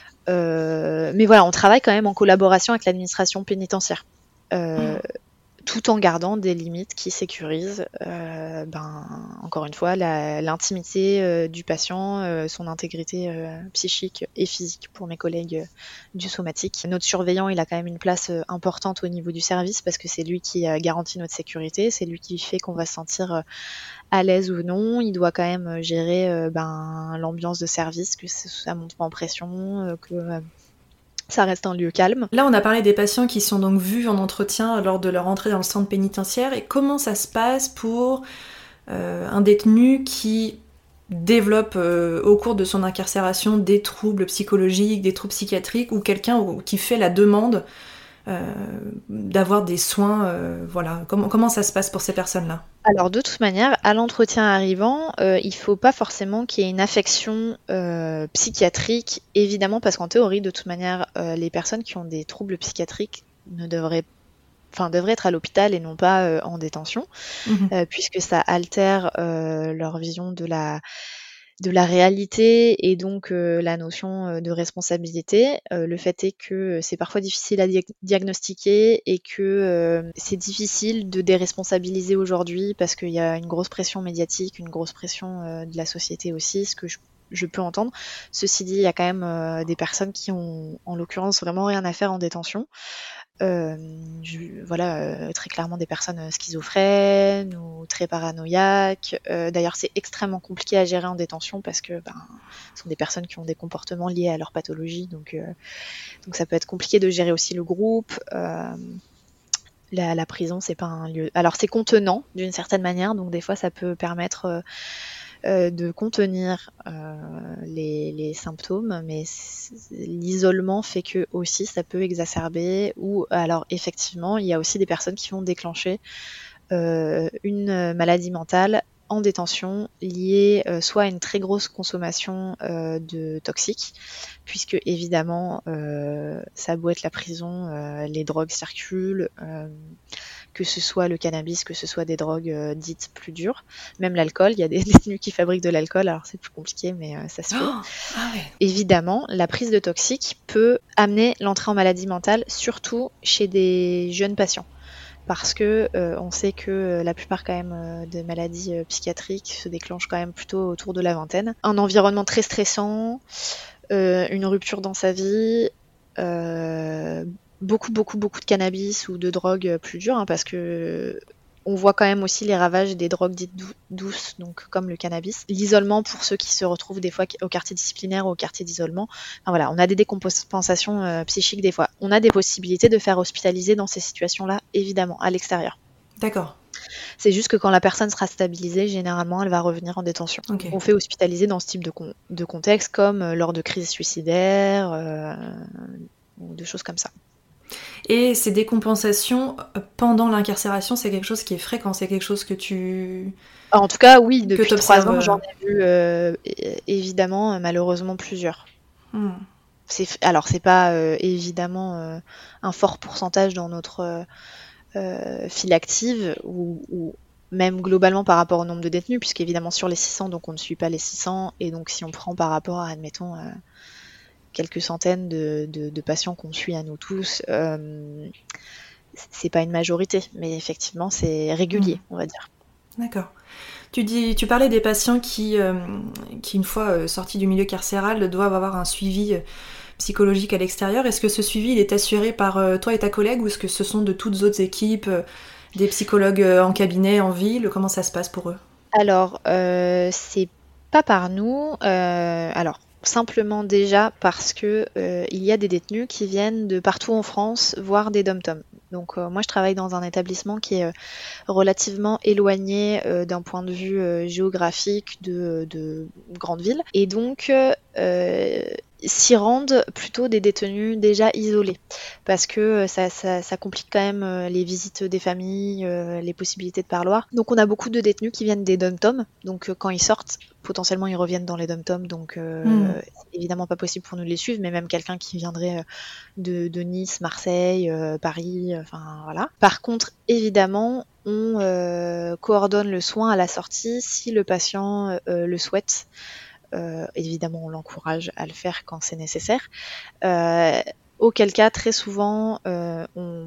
Euh, mais voilà, on travaille quand même en collaboration avec l'administration pénitentiaire. Euh, Mmh. tout en gardant des limites qui sécurisent, euh, ben, encore une fois, la, l'intimité euh, du patient, euh, son intégrité euh, psychique et physique pour mes collègues euh, du somatique. Notre surveillant, il a quand même une place euh, importante au niveau du service parce que c'est lui qui euh, garantit notre sécurité, c'est lui qui fait qu'on va se sentir euh, à l'aise ou non. Il doit quand même gérer euh, ben, l'ambiance de service, que ça monte pas en pression, euh, que euh, ça reste un lieu calme. Là, on a parlé des patients qui sont donc vus en entretien lors de leur entrée dans le centre pénitentiaire. Et comment ça se passe pour euh, un détenu qui développe euh, au cours de son incarcération des troubles psychologiques, des troubles psychiatriques, ou quelqu'un qui fait la demande euh, d'avoir des soins, euh, voilà. Comment, comment ça se passe pour ces personnes-là? Alors de toute manière, à l'entretien arrivant, euh, il faut pas forcément qu'il y ait une affection euh, psychiatrique, évidemment, parce qu'en théorie, de toute manière, euh, les personnes qui ont des troubles psychiatriques ne devraient, enfin, devraient être à l'hôpital et non pas euh, en détention, Mmh. euh, puisque ça altère euh, leur vision de la de la réalité et donc euh, la notion euh, de responsabilité. Euh, le fait est que c'est parfois difficile à dia- diagnostiquer et que euh, c'est difficile de déresponsabiliser aujourd'hui parce qu'il y a une grosse pression médiatique, une grosse pression euh, de la société aussi, ce que je, je peux entendre. Ceci dit, il y a quand même euh, des personnes qui ont en l'occurrence vraiment rien à faire en détention. Euh, je, voilà, euh, très clairement des personnes schizophrènes ou très paranoïaques. Euh, d'ailleurs, c'est extrêmement compliqué à gérer en détention parce que ben, ce sont des personnes qui ont des comportements liés à leur pathologie, donc, euh, donc ça peut être compliqué de gérer aussi le groupe. Euh, la, la prison, c'est pas un lieu. Alors, c'est contenant d'une certaine manière, donc des fois, ça peut permettre euh, euh, de contenir euh, les, les symptômes, mais l'isolement fait que aussi ça peut exacerber ou alors effectivement il y a aussi des personnes qui vont déclencher euh, une maladie mentale en détention liée euh, soit à une très grosse consommation euh, de toxiques, puisque évidemment euh, ça a beau être la prison, euh, les drogues circulent, euh, que ce soit le cannabis, que ce soit des drogues euh, dites plus dures, même l'alcool, il y a des détenus qui fabriquent de l'alcool, alors c'est plus compliqué, mais euh, ça se fait. Oh, ah ouais. Évidemment, la prise de toxiques peut amener l'entrée en maladie mentale, surtout chez des jeunes patients. Parce que euh, on sait que euh, la plupart quand même euh, des maladies euh, psychiatriques se déclenchent quand même plutôt autour de la vingtaine. Un environnement très stressant, euh, une rupture dans sa vie, euh, beaucoup, beaucoup, beaucoup de cannabis ou de drogues plus dures, hein, parce que on voit quand même aussi les ravages des drogues dites dou- douces, donc comme le cannabis. L'isolement pour ceux qui se retrouvent des fois au quartier disciplinaire ou au quartier d'isolement. Enfin, voilà, on a des décompensations euh, psychiques des fois. On a des possibilités de faire hospitaliser dans ces situations-là, évidemment, à l'extérieur. D'accord. C'est juste que quand la personne sera stabilisée, généralement, elle va revenir en détention. Ok. On fait hospitaliser dans ce type de, con- de contexte, comme euh, lors de crises suicidaires, euh, ou de choses comme ça. Et ces décompensations euh, pendant l'incarcération, c'est quelque chose qui est fréquent, c'est quelque chose que tu... En tout cas, oui, que depuis t'observes, trois ans, euh, j'en ai vu euh, é- évidemment, euh, malheureusement, plusieurs. hmm. C'est, alors, c'est pas euh, évidemment euh, un fort pourcentage dans notre euh, euh, file active, ou, ou même globalement par rapport au nombre de détenus, puisqu'évidemment sur les six cents, donc on ne suit pas les six cents, et donc si on prend par rapport à, admettons, euh, quelques centaines de, de, de patients qu'on suit à nous tous, euh, c'est pas une majorité, mais effectivement c'est régulier, Hmm. on va dire. D'accord. Tu, dis, tu parlais des patients qui, euh, qui une fois euh, sortis du milieu carcéral, doivent avoir un suivi euh, psychologique à l'extérieur. Est-ce que ce suivi il est assuré par euh, toi et ta collègue, ou est-ce que ce sont de toutes autres équipes, euh, des psychologues euh, en cabinet, en ville? Comment ça se passe pour eux? Alors, euh, c'est pas par nous. euh, alors, simplement déjà parce que euh, il y a des détenus qui viennent de partout en France voir des dom-toms. Donc, euh, moi, je travaille dans un établissement qui est euh, relativement éloigné euh, d'un point de vue euh, géographique de, de grandes villes. Et donc, euh, s'y rendent plutôt des détenus déjà isolés, parce que euh, ça, ça, ça complique quand même euh, les visites des familles, euh, les possibilités de parloir. Donc on a beaucoup de détenus qui viennent des dom-toms, donc euh, quand ils sortent, potentiellement ils reviennent dans les dom-toms, donc euh, Hmm. c'est évidemment pas possible pour nous de les suivre, mais même quelqu'un qui viendrait euh, de, de Nice, Marseille, euh, Paris, euh, enfin voilà. Par contre, évidemment, on euh, coordonne le soin à la sortie si le patient euh, le souhaite. Euh, évidemment, on l'encourage à le faire quand c'est nécessaire. Euh, auquel cas, très souvent, euh, on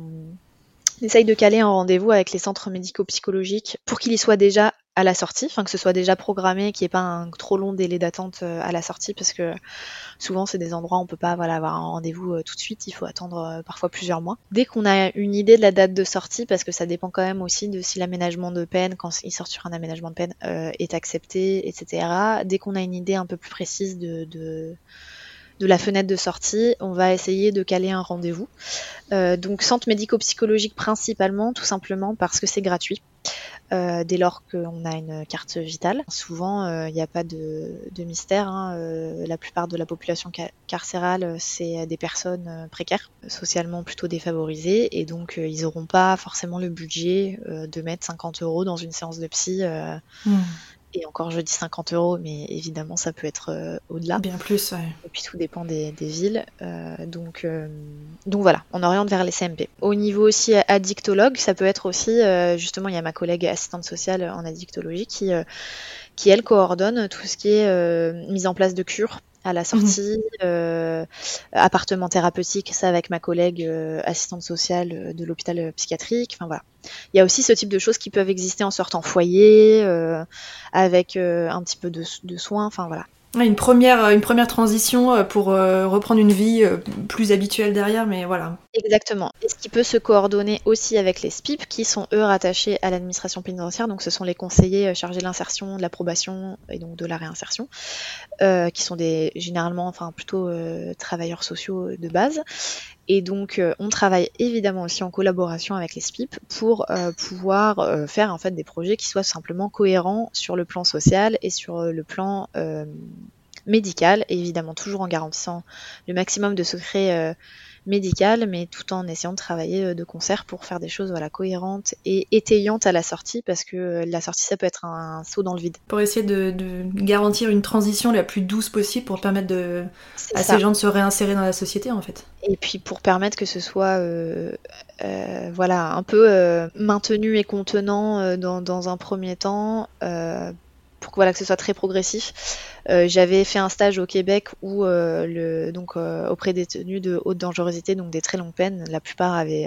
essaye de caler un rendez-vous avec les centres médico-psychologiques pour qu'il y soit déjà à la sortie, enfin que ce soit déjà programmé, qu'il n'y ait pas un trop long délai d'attente à la sortie, parce que souvent c'est des endroits où on peut pas voilà, avoir un rendez-vous euh, tout de suite, il faut attendre euh, parfois plusieurs mois. Dès qu'on a une idée de la date de sortie, parce que ça dépend quand même aussi de si l'aménagement de peine, quand il sort sur un aménagement de peine, euh, est accepté, et cetera. Dès qu'on a une idée un peu plus précise de, de, de la fenêtre de sortie, on va essayer de caler un rendez-vous. Euh, donc centre médico-psychologique principalement, tout simplement parce que c'est gratuit. Euh, dès lors qu'on a une carte vitale. Souvent, il euh, n'y a pas de, de mystère. Hein. Euh, la plupart de la population ca- carcérale, c'est des personnes euh, précaires, socialement plutôt défavorisées, et donc euh, ils n'auront pas forcément le budget euh, de mettre cinquante euros dans une séance de psy. Euh, Hmm. Et encore, je dis cinquante euros, mais évidemment, ça peut être euh, au-delà. Bien plus, ouais. Et puis tout dépend des, des villes. Euh, donc, euh, donc voilà, on oriente vers les C M P. Au niveau aussi addictologue, ça peut être aussi, euh, justement, il y a ma collègue assistante sociale en addictologie qui, euh, qui elle, coordonne tout ce qui est euh, mise en place de cures à la sortie, mmh. euh, appartement thérapeutique, ça avec ma collègue euh, assistante sociale de l'hôpital psychiatrique. Enfin voilà. Il y a aussi ce type de choses qui peuvent exister en sortant foyer, euh, avec euh, un petit peu de, de soins. Enfin voilà. Une première, une première transition pour euh, reprendre une vie euh, plus habituelle derrière, mais voilà. Exactement. Et ce qui peut se coordonner aussi avec les S P I P, qui sont eux rattachés à l'administration pénitentiaire, donc ce sont les conseillers chargés de l'insertion, de la probation et donc de la réinsertion, euh, qui sont des généralement, enfin plutôt euh, travailleurs sociaux de base. Et donc euh, on travaille évidemment aussi en collaboration avec les S P I P pour euh, pouvoir euh, faire en fait des projets qui soient simplement cohérents sur le plan social et sur le plan euh, médical, et évidemment toujours en garantissant le maximum de secret euh, médical, mais tout en essayant de travailler de concert pour faire des choses voilà, cohérentes et étayantes à la sortie, parce que la sortie, ça peut être un, un saut dans le vide. Pour essayer de, de garantir une transition la plus douce possible pour permettre de, à ça. ces gens de se réinsérer dans la société, en fait. Et puis pour permettre que ce soit euh, euh, voilà, un peu euh, maintenu et contenant euh, dans, dans un premier temps, euh, pour que, voilà, que ce soit très progressif. Euh, j'avais fait un stage au Québec où euh, le, donc, euh, auprès des détenus de haute dangerosité, donc des très longues peines, la plupart avaient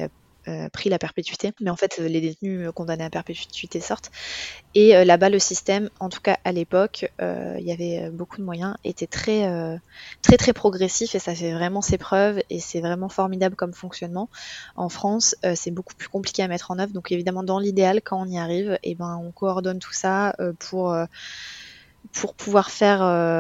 euh, pris la perpétuité. Mais en fait, les détenus condamnés à perpétuité sortent. Et euh, là-bas, le système, en tout cas à l'époque, euh, il y avait beaucoup de moyens, était très, euh, très, très progressif et ça fait vraiment ses preuves et c'est vraiment formidable comme fonctionnement. En France, euh, c'est beaucoup plus compliqué à mettre en œuvre. Donc évidemment, dans l'idéal, quand on y arrive, eh ben, on coordonne tout ça euh, pour, euh, pour pouvoir faire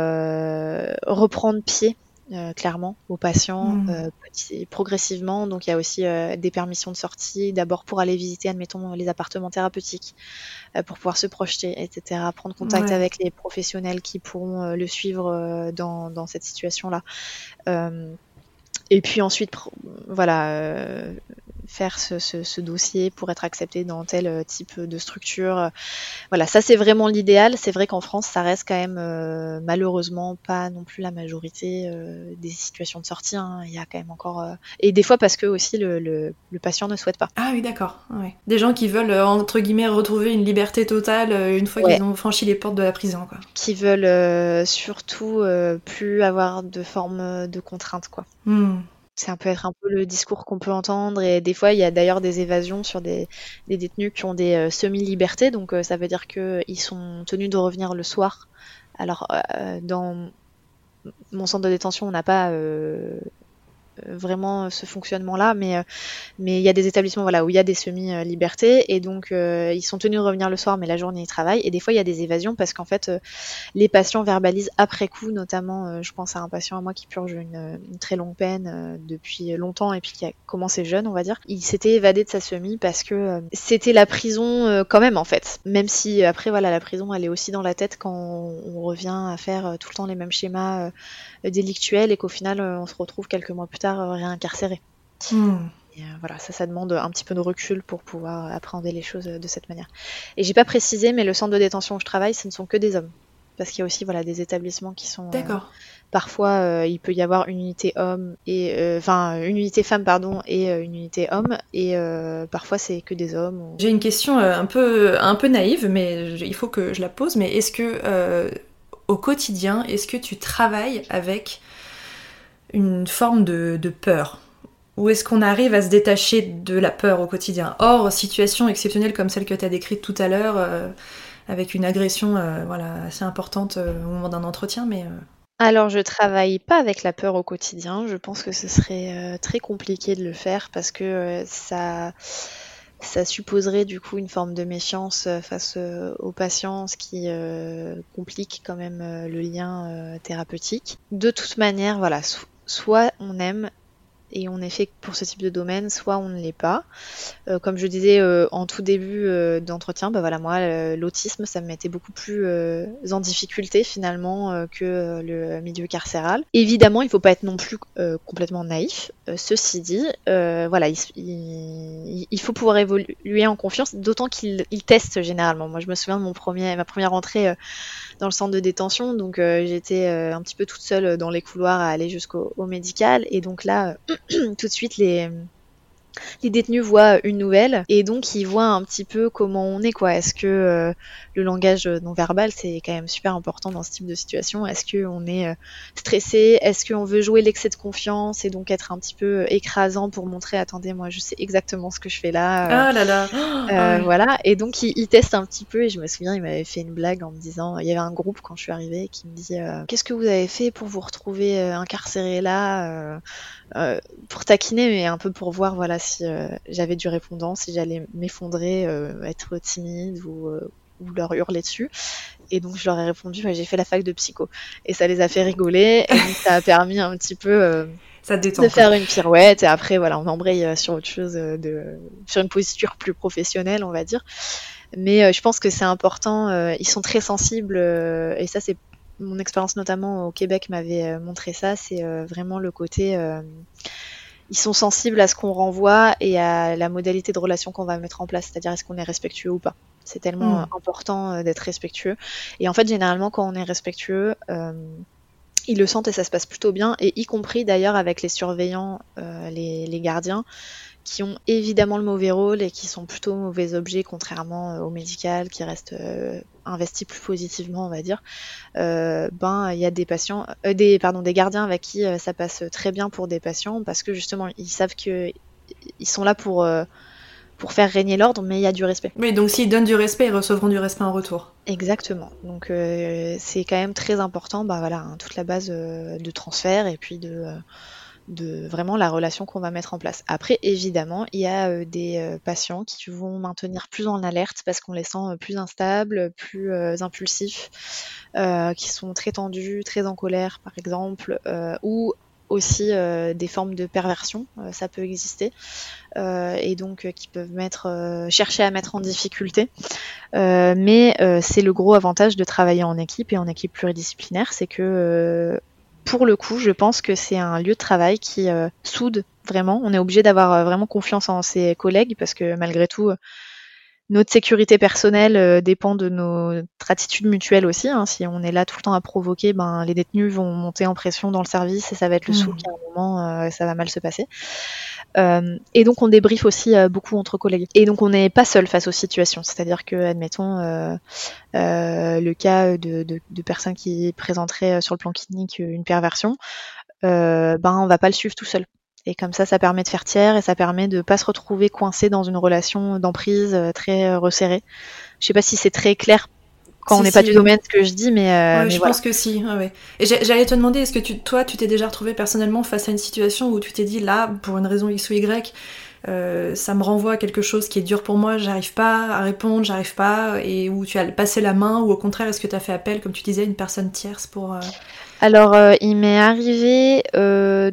euh, reprendre pied. Euh, clairement aux patients Mmh. euh, petit, progressivement. Donc il y a aussi euh, des permissions de sortie, d'abord pour aller visiter, admettons, les appartements thérapeutiques, euh, pour pouvoir se projeter, et cetera. Prendre contact Ouais. avec les professionnels qui pourront euh, le suivre euh, dans, dans cette situation-là. Euh, et puis ensuite, pr- voilà, euh, faire ce, ce, ce dossier pour être accepté dans tel type de structure. Voilà, ça c'est vraiment l'idéal. C'est vrai qu'en France, ça reste quand même euh, malheureusement pas non plus la majorité euh, des situations de sortie. Hein. Il y a quand même encore... euh, Et des fois parce que aussi le, le, le patient ne souhaite pas. Ah oui, d'accord. Ouais. Des gens qui veulent, euh, entre guillemets, retrouver une liberté totale euh, une fois Ouais. qu'ils ont franchi les portes de la prison, quoi. Qui veulent euh, surtout euh, plus avoir de forme de contrainte, quoi. Mmh. C'est un peu être un peu le discours qu'on peut entendre et des fois il y a d'ailleurs des évasions sur des, des détenus qui ont des euh, semi-libertés, donc euh, ça veut dire qu'ils sont tenus de revenir le soir. Alors euh, dans mon centre de détention on n'a pas euh, vraiment ce fonctionnement-là, mais euh, mais il y a des établissements voilà où il y a des semi-libertés et donc euh, ils sont tenus de revenir le soir, mais la journée ils travaillent et des fois il y a des évasions parce qu'en fait euh, les patients verbalisent après coup, notamment euh, je pense à un patient à moi qui purge une, une très longue peine euh, depuis longtemps et puis qui a commencé jeune on va dire. Il s'était évadé de sa semi parce que euh, c'était la prison euh, quand même en fait, même si euh, après voilà la prison elle est aussi dans la tête quand on, on revient à faire euh, tout le temps les mêmes schémas euh, délictuels et qu'au final euh, on se retrouve quelques mois plus tard euh, réincarcéré. Mmh. Et, euh, voilà, ça, ça demande un petit peu de recul pour pouvoir appréhender les choses de cette manière. Et j'ai pas précisé, mais le centre de détention où je travaille, ce ne sont que des hommes. Parce qu'il y a aussi voilà, des établissements qui sont... D'accord. Euh, parfois, euh, il peut y avoir une unité homme et... Enfin, euh, une unité femme, pardon, et euh, une unité homme. Et euh, parfois, c'est que des hommes. Ou... J'ai une question euh, un, peu, un peu naïve, mais je, il faut que je la pose. Mais est-ce que, euh, au quotidien, est-ce que tu travailles avec une forme de, de peur ? Ou est-ce qu'on arrive à se détacher de la peur au quotidien ? Hors situation exceptionnelle comme celle que tu as décrite tout à l'heure, euh, avec une agression euh, voilà, assez importante euh, au moment d'un entretien, mais... Euh... Alors, je travaille pas avec la peur au quotidien. Je pense que ce serait euh, très compliqué de le faire parce que euh, ça... ça supposerait du coup une forme de méfiance face euh, aux patients, ce qui euh, complique quand même euh, le lien euh, thérapeutique. De toute manière, voilà, so- soit on aime et on est fait pour ce type de domaine, soit on ne l'est pas. Euh, comme je disais euh, en tout début euh, d'entretien, bah voilà, moi euh, l'autisme ça me mettait beaucoup plus euh, en difficulté finalement euh, que euh, le milieu carcéral. Évidemment, il faut pas être non plus euh, complètement naïf. Euh, ceci dit, euh, voilà, il, il, il faut pouvoir évoluer en confiance, d'autant qu'il il teste généralement. Moi, je me souviens de mon premier, ma première entrée euh, dans le centre de détention, donc euh, j'étais euh, un petit peu toute seule dans les couloirs à aller jusqu'au au médical, et donc là, euh, tout de suite les les détenus voient une nouvelle et donc ils voient un petit peu comment on est quoi. Est-ce que euh, le langage non verbal c'est quand même super important dans ce type de situation. Est-ce que on est euh, stressé, est-ce qu'on veut jouer l'excès de confiance et donc être un petit peu écrasant pour montrer attendez moi je sais exactement ce que je fais là. Ah là là Euh, ah ouais. Voilà, et donc il, il teste un petit peu et je me souviens il m'avait fait une blague en me disant, il y avait un groupe quand je suis arrivée qui me dit euh, qu'est-ce que vous avez fait pour vous retrouver euh, incarcéré là euh, euh, pour taquiner mais un peu pour voir voilà si euh, j'avais du répondant, si j'allais m'effondrer, euh, être timide ou, euh, ou leur hurler dessus. Et donc je leur ai répondu bah, j'ai fait la fac de psycho et ça les a fait rigoler et donc ça a permis un petit peu euh, ça détend, de faire une pirouette et après voilà on embraye sur autre chose, de, sur une posture plus professionnelle on va dire. Mais euh, je pense que c'est important, euh, ils sont très sensibles euh, et ça c'est mon expérience notamment au Québec m'avait euh, montré ça, c'est euh, vraiment le côté euh, ils sont sensibles à ce qu'on renvoie et à la modalité de relation qu'on va mettre en place, c'est-à-dire est-ce qu'on est respectueux ou pas. C'est tellement mmh. important euh, d'être respectueux. Et en fait, généralement, quand on est respectueux, euh, ils le sentent et ça se passe plutôt bien, et y compris d'ailleurs avec les surveillants, euh, les, les gardiens, qui ont évidemment le mauvais rôle et qui sont plutôt mauvais objets, contrairement euh, au médical, qui reste euh, investi plus positivement, on va dire. Euh, ben, il y a des patients, euh, des, pardon, des gardiens avec qui euh, ça passe très bien pour des patients, parce que justement, ils savent que ils sont là pour, euh, pour faire régner l'ordre, mais il y a du respect. Oui, donc s'ils donnent du respect, ils recevront du respect en retour. Exactement. Donc euh, c'est quand même très important, bah voilà, hein, toute la base euh, de transfert et puis de, euh, de vraiment la relation qu'on va mettre en place. Après, évidemment, il y a euh, des euh, patients qui vont maintenir plus en alerte parce qu'on les sent euh, plus instables, plus euh, impulsifs, euh, qui sont très tendus, très en colère, par exemple, euh, ou aussi euh, des formes de perversion, euh, ça peut exister, euh, et donc euh, qui peuvent mettre, euh, chercher à mettre en difficulté. Euh, mais euh, c'est le gros avantage de travailler en équipe et en équipe pluridisciplinaire, c'est que euh, pour le coup, je pense que c'est un lieu de travail qui euh, soude vraiment. On est obligé d'avoir euh, vraiment confiance en ses collègues parce que malgré tout, euh, notre sécurité personnelle euh, dépend de notre attitude mutuelle aussi. Hein. Si on est là tout le temps à provoquer, ben, les détenus vont monter en pression dans le service et ça va être le Mmh. souk. À un moment, euh, ça va mal se passer. Euh, et donc on débriefe aussi euh, beaucoup entre collègues. Et donc on n'est pas seul face aux situations. C'est-à-dire que, admettons, euh, euh, le cas de, de, de personnes qui présenteraient sur le plan clinique une perversion, euh, ben on va pas le suivre tout seul. Et comme ça, ça permet de faire tiers et ça permet de pas se retrouver coincé dans une relation d'emprise euh, très euh, resserrée. Je sais pas si c'est très clair quand Si, on n'est si, pas du oui. domaine ce que je dis, mais, euh, Ouais, mais je voilà. pense que si. Ouais, ouais. Et j'ai- j'allais te demander, est-ce que tu, toi, tu t'es déjà retrouvé personnellement face à une situation où tu t'es dit, là, pour une raison X ou Y, euh, ça me renvoie à quelque chose qui est dur pour moi, j'arrive pas à répondre, j'arrive pas, et où tu as passé la main, ou au contraire, est-ce que tu as fait appel, comme tu disais, à une personne tierce pour... euh, Alors, euh, il m'est arrivé euh,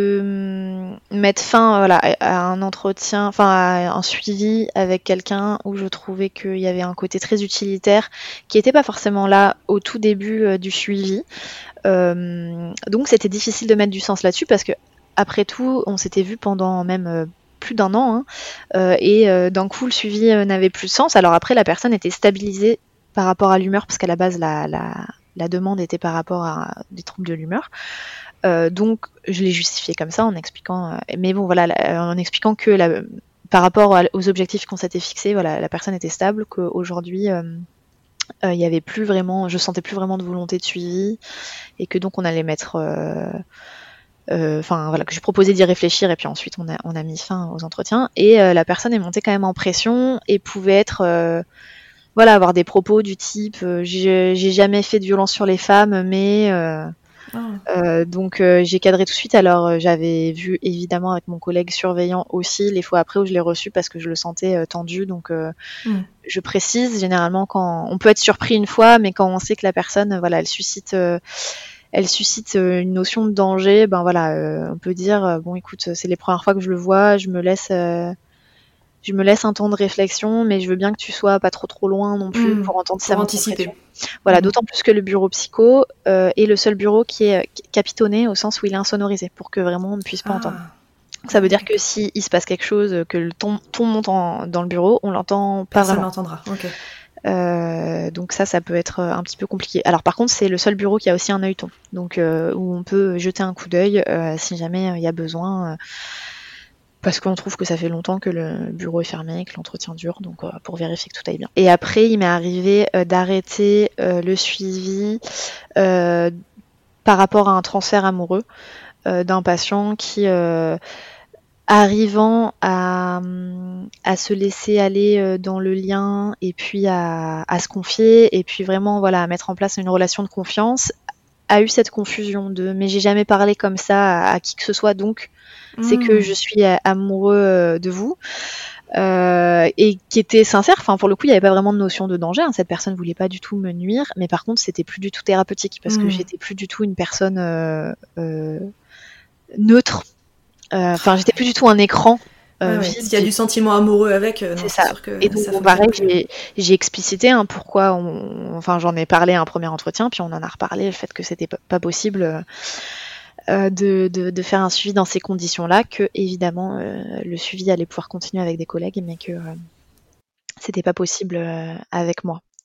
de mm, mettre fin voilà, à à un entretien, enfin à un suivi avec quelqu'un où je trouvais qu'il y avait un côté très utilitaire qui n'était pas forcément là au tout début euh, du suivi. Euh, donc, c'était difficile de mettre du sens là-dessus parce que, après tout, on s'était vu pendant même euh, plus d'un an, hein, euh, et euh, d'un coup, le suivi euh, n'avait plus de sens. Alors après, la personne était stabilisée par rapport à l'humeur parce qu'à la base, la, la, la demande était par rapport à des troubles de l'humeur. Euh, donc, je l'ai justifié comme ça en expliquant, euh, mais bon, voilà, la- en expliquant que la, par rapport à- aux objectifs qu'on s'était fixés, voilà, la personne était stable, qu'aujourd'hui, euh, euh, il y avait plus vraiment, je sentais plus vraiment de volonté de suivi, et que donc on allait mettre, euh, euh, enfin voilà, que je proposais d'y réfléchir, et puis ensuite on a, on a mis fin aux entretiens, et euh, la personne est montée quand même en pression et pouvait être euh, voilà, avoir des propos du type euh, j'ai j'ai jamais fait de violence sur les femmes, mais euh, Ah. euh, donc euh, j'ai cadré tout de suite. Alors euh, j'avais vu évidemment avec mon collègue surveillant aussi les fois après où je l'ai reçu parce que je le sentais euh, tendu. Donc euh, Mm. je précise généralement quand on peut être surpris une fois, mais quand on sait que la personne, voilà, elle suscite, euh, elle suscite euh, une notion de danger, ben voilà, euh, on peut dire euh, bon écoute, c'est les premières fois que je le vois, je me laisse. Euh, je me laisse un temps de réflexion, mais je veux bien que tu sois pas trop trop loin non plus Mm. pour entendre sa Pour montée en pression. anticiper. Voilà, Mhm. d'autant plus que le bureau psycho euh, est le seul bureau qui est euh, capitonné au sens où il est insonorisé pour que vraiment on ne puisse pas entendre. Ah. Donc, ça veut Ouais, dire que d'accord. si il se passe quelque chose, que le ton, ton monte en- dans le bureau, on l'entend pas Personne vraiment. l'entendra. Ok. Euh, donc ça, ça peut être euh, un petit peu compliqué. Alors par contre, c'est le seul bureau qui a aussi un œilleton, donc euh, où on peut jeter un coup d'œil euh, si jamais il euh, y a besoin. Euh, parce qu'on trouve que ça fait longtemps que le bureau est fermé, que l'entretien dure, donc euh, pour vérifier que tout aille bien. Et après, il m'est arrivé euh, d'arrêter euh, le suivi euh, par rapport à un transfert amoureux euh, d'un patient qui, euh, arrivant à, à se laisser aller euh, dans le lien et puis à, à se confier et puis vraiment voilà à mettre en place une relation de confiance, a eu cette confusion de mais j'ai jamais parlé comme ça à, à qui que ce soit, donc c'est que Mm. je suis euh, amoureux euh, de vous, euh, et qui était sincère. Enfin, pour le coup, il n'y avait pas vraiment de notion de danger, hein. Cette personne voulait pas du tout me nuire, mais par contre, c'était plus du tout thérapeutique parce que Mm. j'étais plus du tout une personne euh, euh, neutre. Enfin, euh, j'étais plus du tout un écran euh, Ouais, ouais. vide. S'il y a du sentiment amoureux avec, euh, non, C'est c'est ça. sûr que Et donc, ça bon, fonctionne pareil, plus. j'ai, j'ai explicité hein, pourquoi on, enfin, j'en ai parlé à un premier entretien, puis on en a reparlé, le fait que c'était pas, pas possible euh, de, de, de faire un suivi dans ces conditions-là, que évidemment euh, le suivi allait pouvoir continuer avec des collègues, mais que euh, c'était pas possible euh, avec moi.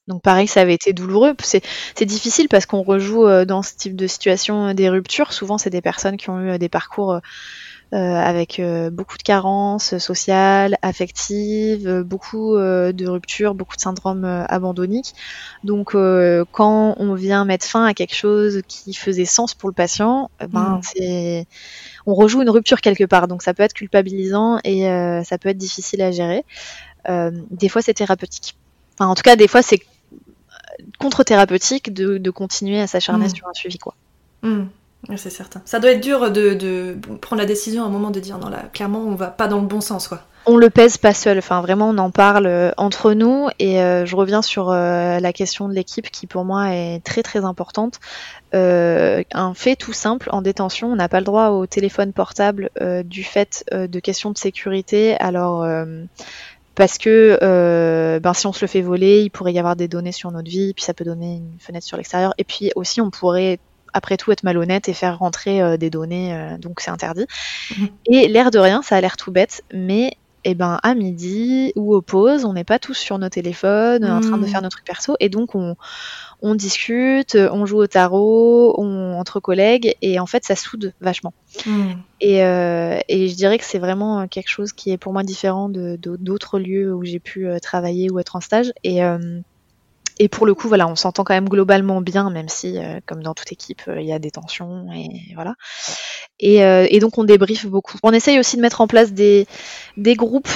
Donc pareil, ça avait été douloureux. C'est, c'est difficile parce qu'on rejoue euh, dans ce type de situation euh, des ruptures. Souvent, c'est des personnes qui ont eu euh, des parcours euh, euh, avec euh, beaucoup de carences sociales, affectives, euh, beaucoup euh, de ruptures, beaucoup de syndromes euh, abandonniques. Donc euh, quand on vient mettre fin à quelque chose qui faisait sens pour le patient, euh, ben Mm. c'est on rejoue une rupture quelque part. Donc ça peut être culpabilisant et euh, ça peut être difficile à gérer. Euh, des fois, c'est thérapeutique. Enfin, en tout cas, des fois, c'est contre-thérapeutique de, de continuer à s'acharner Mm. sur un suivi, quoi. Mm. Ouais, c'est certain. Ça doit être dur de, de prendre la décision à un moment de dire non, là, clairement, on va pas dans le bon sens, quoi. On le pèse pas seul, enfin vraiment on en parle euh, entre nous et euh, je reviens sur euh, la question de l'équipe qui pour moi est très très importante. Euh, un fait tout simple, en détention, on n'a pas le droit au téléphone portable euh, du fait euh, de questions de sécurité. Alors euh, parce que euh, ben, si on se le fait voler, il pourrait y avoir des données sur notre vie, puis ça peut donner une fenêtre sur l'extérieur. Et puis aussi, on pourrait, après tout, être malhonnête et faire rentrer euh, des données, euh, donc c'est interdit. Mmh. Et l'air de rien, ça a l'air tout bête, mais eh ben, à midi ou aux pauses, on n'est pas tous sur nos téléphones, mmh. en train de faire nos trucs perso, et donc on, on discute, on joue au tarot, on, entre collègues, et en fait, ça soude vachement. Mmh. Et, euh, et je dirais que c'est vraiment quelque chose qui est pour moi différent de, de, d'autres lieux où j'ai pu euh, travailler ou être en stage. Et, euh, et pour le coup, voilà, on s'entend quand même globalement bien, même si, euh, comme dans toute équipe, il euh, y a des tensions, et voilà. Et, euh, et donc on débriefe beaucoup. On essaye aussi de mettre en place des, des groupes,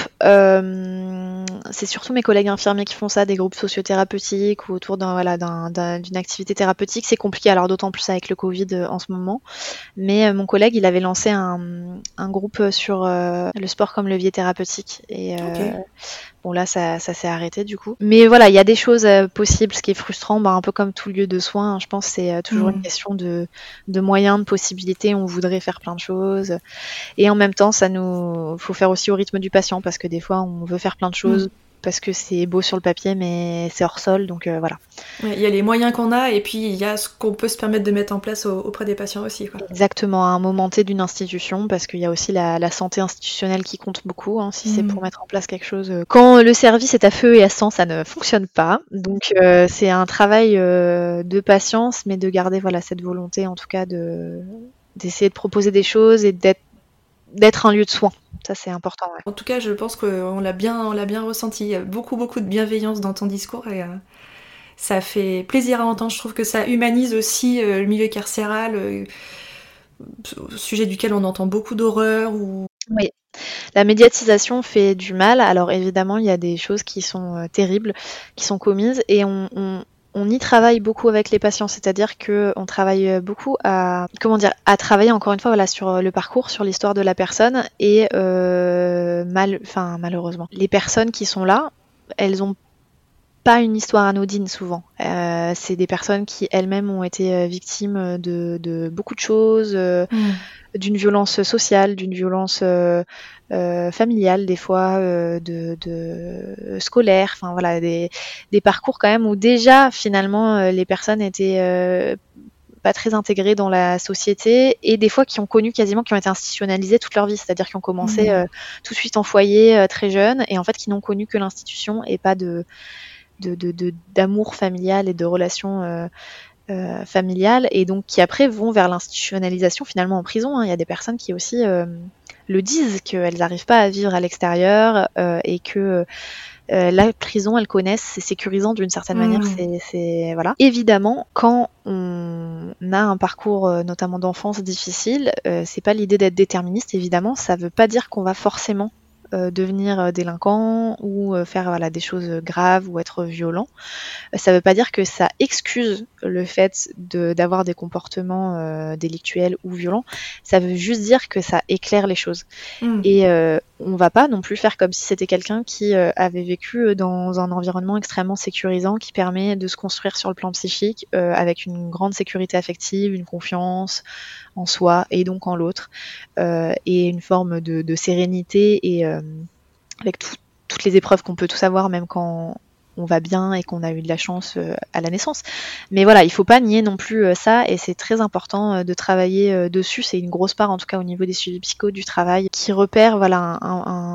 euh, c'est surtout mes collègues infirmiers qui font ça, des groupes sociothérapeutiques ou autour d'un, voilà, d'un, d'un, d'une activité thérapeutique. C'est compliqué, alors d'autant plus avec le Covid euh, en ce moment. Mais euh, mon collègue, il avait lancé un, un groupe sur euh, le sport comme levier thérapeutique. Et euh, Ok. bon là, ça, ça s'est arrêté du coup. Mais voilà, il y a des choses euh, possibles. Ce qui est frustrant, bah, un peu comme tout lieu de soins, hein, je pense que c'est euh, toujours Mmh. une question de, de moyens, de possibilités. On voudrait faire plein de choses. Et en même temps, ça nous faut faire aussi au rythme du patient parce que des fois, on veut faire plein de choses. Mmh. Parce que c'est beau sur le papier, mais c'est hors sol, donc euh, voilà. Il y a les moyens qu'on a et puis il y a ce qu'on peut se permettre de mettre en place au, auprès des patients aussi, quoi. Exactement, à un moment T d'une institution, parce qu'il y a aussi la, la santé institutionnelle qui compte beaucoup, hein, si mmh. c'est pour mettre en place quelque chose. Quand le service est à feu et à sang, ça ne fonctionne pas. Donc euh, c'est un travail euh, de patience, mais de garder voilà cette volonté, en tout cas, de d'essayer de proposer des choses et d'être d'être un lieu de soins. Ça, c'est important. Ouais. En tout cas, je pense qu'on l'a bien, on l'a bien ressenti. Il y a beaucoup, beaucoup de bienveillance dans ton discours et euh, ça fait plaisir à entendre. Je trouve que ça humanise aussi euh, le milieu carcéral, euh, au sujet duquel on entend beaucoup d'horreur. Ou... Oui. La médiatisation fait du mal. Alors évidemment, il y a des choses qui sont euh, terribles, qui sont commises, et on, on on y travaille beaucoup avec les patients, c'est-à-dire que on travaille beaucoup à comment dire à travailler encore une fois voilà sur le parcours, sur l'histoire de la personne et euh, mal, enfin malheureusement, les personnes qui sont là, elles ont pas une histoire anodine souvent. Euh, c'est des personnes qui elles-mêmes ont été victimes de, de beaucoup de choses, euh, mmh. d'une violence sociale, d'une violence euh, euh, familiale des fois, euh, de, de scolaire, enfin voilà, des, des parcours quand même où déjà finalement euh, les personnes étaient euh, pas très intégrées dans la société et des fois qui ont connu quasiment, qui ont été institutionnalisées toute leur vie, c'est-à-dire qui ont commencé mmh. euh, tout de suite en foyer euh, très jeunes et en fait qui n'ont connu que l'institution et pas de De, de, de, d'amour familial et de relations euh, euh, familiales et donc qui après vont vers l'institutionnalisation finalement en prison. Hein. Il y a des personnes qui aussi euh, le disent, qu'elles n'arrivent pas à vivre à l'extérieur euh, et que euh, la prison, elles connaissent, c'est sécurisant d'une certaine mmh. manière. C'est, c'est, voilà. Évidemment, quand on a un parcours euh, notamment d'enfance difficile, euh, c'est pas l'idée d'être déterministe, évidemment, ça veut pas dire qu'on va forcément Euh, devenir délinquant ou euh, faire voilà, des choses graves ou être violent. Ça ne veut pas dire que ça excuse le fait de, d'avoir des comportements euh, délictuels ou violents. Ça veut juste dire que ça éclaire les choses. Mmh. Et euh, on ne va pas non plus faire comme si c'était quelqu'un qui euh, avait vécu dans un environnement extrêmement sécurisant qui permet de se construire sur le plan psychique euh, avec une grande sécurité affective, une confiance en soi et donc en l'autre euh, et une forme de, de sérénité et euh, avec tout, toutes les épreuves qu'on peut tous avoir même quand on va bien et qu'on a eu de la chance euh, à la naissance. Mais voilà, il faut pas nier non plus euh, ça et c'est très important euh, de travailler euh, dessus. C'est une grosse part en tout cas au niveau des suivis psycho du travail qui repère voilà un, un,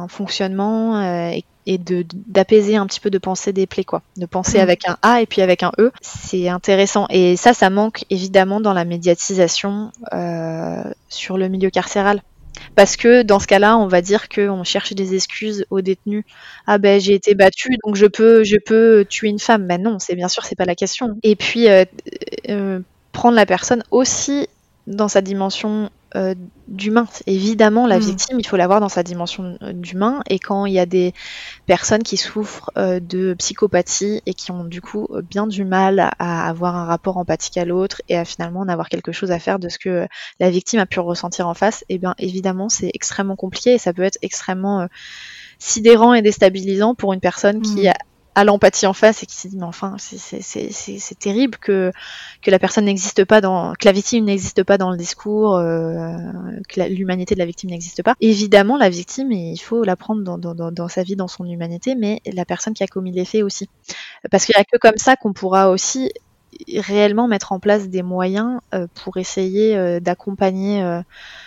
un fonctionnement euh, et, et de, d'apaiser un petit peu, de penser des plaies, quoi. De penser mmh. avec un A et puis avec un E. C'est intéressant. Et ça, ça manque évidemment dans la médiatisation euh, sur le milieu carcéral. Parce que dans ce cas-là, on va dire qu'on cherche des excuses aux détenus. Ah ben j'ai été battue, donc je peux, je peux tuer une femme. Ben non, c'est bien sûr, c'est pas la question. Et puis euh, euh, prendre la personne aussi dans sa dimension euh, d'humain. Évidemment, la mmh. victime, il faut la voir dans sa dimension d'humain. Et quand il y a des personnes qui souffrent euh, de psychopathie et qui ont du coup bien du mal à, à avoir un rapport empathique à l'autre et à finalement en avoir quelque chose à faire de ce que la victime a pu ressentir en face, et bien évidemment, c'est extrêmement compliqué et ça peut être extrêmement euh, sidérant et déstabilisant pour une personne mmh. qui a à l'empathie en face et qui s'est dit mais enfin c'est, c'est, c'est, c'est, c'est terrible que, que la personne n'existe pas dans, que la victime n'existe pas dans le discours, euh, que la, l'humanité de la victime n'existe pas. Évidemment la victime, il faut la prendre dans, dans, dans, dans sa vie, dans son humanité, mais la personne qui a commis les faits aussi. Parce qu'il n'y a que comme ça qu'on pourra aussi réellement mettre en place des moyens euh, pour essayer euh, d'accompagner euh,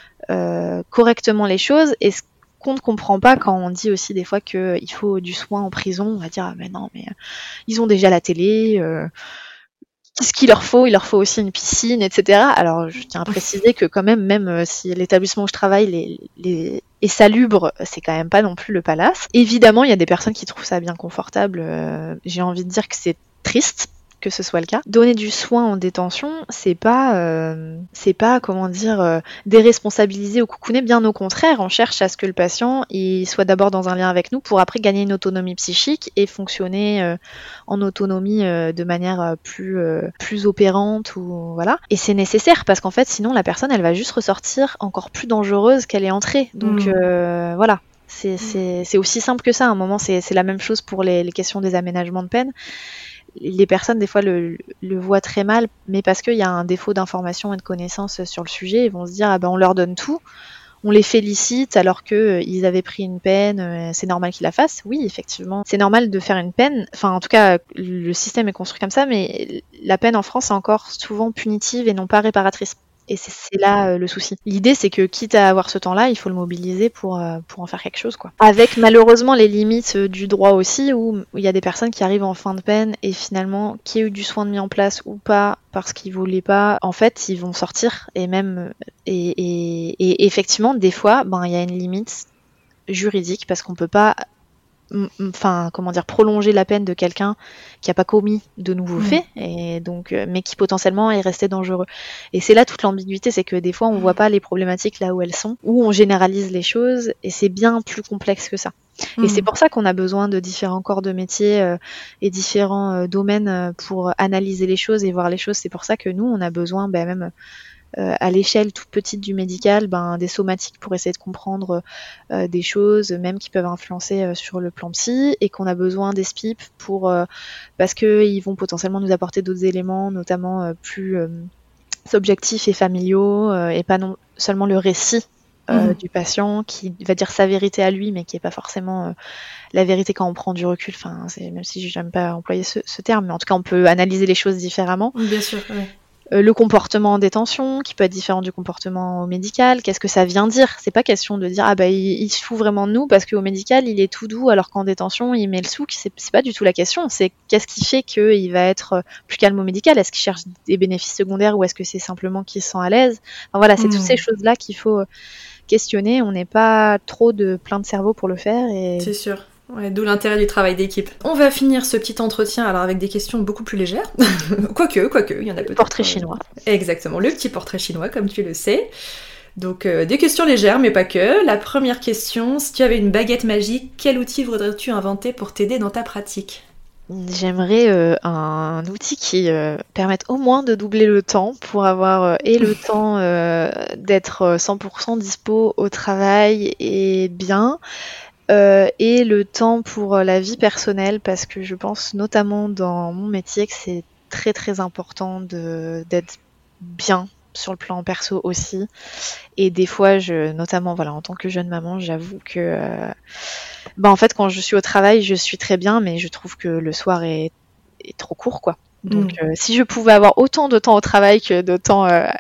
euh, correctement les choses. Et ce qu'on ne comprend pas quand on dit aussi des fois qu'il faut du soin en prison, on va dire ah mais non mais euh, ils ont déjà la télé, euh, qu'est-ce qu'il leur faut? Il leur faut aussi une piscine, et cetera. Alors je tiens à préciser que quand même, même euh, si l'établissement où je travaille les, les, est salubre, c'est quand même pas non plus le palace. Évidemment, il y a des personnes qui trouvent ça bien confortable, euh, j'ai envie de dire que c'est triste que ce soit le cas. Donner du soin en détention, c'est pas, euh, c'est pas, comment dire, euh, déresponsabiliser ou coucouner, bien au contraire, on cherche à ce que le patient il soit d'abord dans un lien avec nous pour après gagner une autonomie psychique et fonctionner euh, en autonomie euh, de manière euh, plus, euh, plus opérante, ou voilà. Et c'est nécessaire parce qu'en fait, sinon la personne, elle va juste ressortir encore plus dangereuse qu'elle est entrée. Donc mmh. euh, voilà. C'est, c'est, c'est aussi simple que ça. À un moment, c'est, c'est la même chose pour les, les questions des aménagements de peine. Les personnes, des fois, le, le voient très mal, mais parce qu'il y a un défaut d'information et de connaissance sur le sujet, ils vont se dire ah ben on leur donne tout, on les félicite alors que euh, ils avaient pris une peine, euh, c'est normal qu'ils la fassent. Oui, effectivement, c'est normal de faire une peine. Enfin, en tout cas, le système est construit comme ça, mais la peine en France est encore souvent punitive et non pas réparatrice. Et c'est, c'est là euh, le souci. L'idée, c'est que quitte à avoir ce temps-là, il faut le mobiliser pour, euh, pour en faire quelque chose, quoi. Avec malheureusement les limites euh, du droit aussi, où il y a des personnes qui arrivent en fin de peine et finalement, qu'il y ait eu du soin de mis en place ou pas, parce qu'ils voulaient pas, en fait, ils vont sortir. Et même, et, et, et effectivement, des fois, ben, il y a une limite juridique parce qu'on peut pas enfin comment dire prolonger la peine de quelqu'un qui a pas commis de nouveaux mmh. faits et donc euh, mais qui potentiellement est resté dangereux. Et c'est là toute l'ambiguïté, c'est que des fois on voit pas les problématiques là où elles sont, ou on généralise les choses et c'est bien plus complexe que ça. Mmh. Et c'est pour ça qu'on a besoin de différents corps de métier euh, et différents euh, domaines euh, pour analyser les choses et voir les choses. C'est pour ça que nous on a besoin ben, même Euh, à l'échelle toute petite du médical, ben, des somatiques pour essayer de comprendre euh, des choses, même qui peuvent influencer euh, sur le plan psy, et qu'on a besoin des S P I P pour, euh, parce qu'ils vont potentiellement nous apporter d'autres éléments, notamment euh, plus euh, subjectifs et familiaux, euh, et pas non seulement le récit euh, mmh. du patient qui va dire sa vérité à lui, mais qui n'est pas forcément euh, la vérité quand on prend du recul. Enfin, c'est, même si j'aime pas employer ce, ce terme, mais en tout cas on peut analyser les choses différemment. Bien sûr, ouais. Le comportement en détention, qui peut être différent du comportement au médical, qu'est-ce que ça vient dire? C'est pas question de dire ah bah il, il se fout vraiment de nous parce qu'au médical il est tout doux alors qu'en détention il met le souk. C'est, c'est pas du tout la question. C'est qu'est-ce qui fait qu'il va être plus calme au médical? Est-ce qu'il cherche des bénéfices secondaires ou est-ce que c'est simplement qu'il se sent à l'aise? Enfin voilà, c'est mmh. toutes ces choses-là qu'il faut questionner. On n'est pas trop de plein de cerveau pour le faire. Et... C'est sûr. Ouais, d'où l'intérêt du travail d'équipe. On va finir ce petit entretien alors avec des questions beaucoup plus légères. quoique, quoique, il y en a peut-être. Portrait chinois. Exactement, le petit portrait chinois, comme tu le sais. Donc, euh, des questions légères, mais pas que. La première question, si tu avais une baguette magique, quel outil voudrais-tu inventer pour t'aider dans ta pratique ? J'aimerais euh, un outil qui euh, permette au moins de doubler le temps pour avoir euh, et le temps euh, d'être cent pour cent dispo au travail et bien, Euh, et le temps pour euh, la vie personnelle, parce que je pense notamment dans mon métier que c'est très très important de, d'être bien sur le plan perso aussi. Et des fois, je, notamment voilà, en tant que jeune maman, j'avoue que euh, bah, en fait quand je suis au travail, je suis très bien, mais je trouve que le soir est, est trop court, quoi. Donc mmh. euh, si je pouvais avoir autant de temps au travail que de temps euh,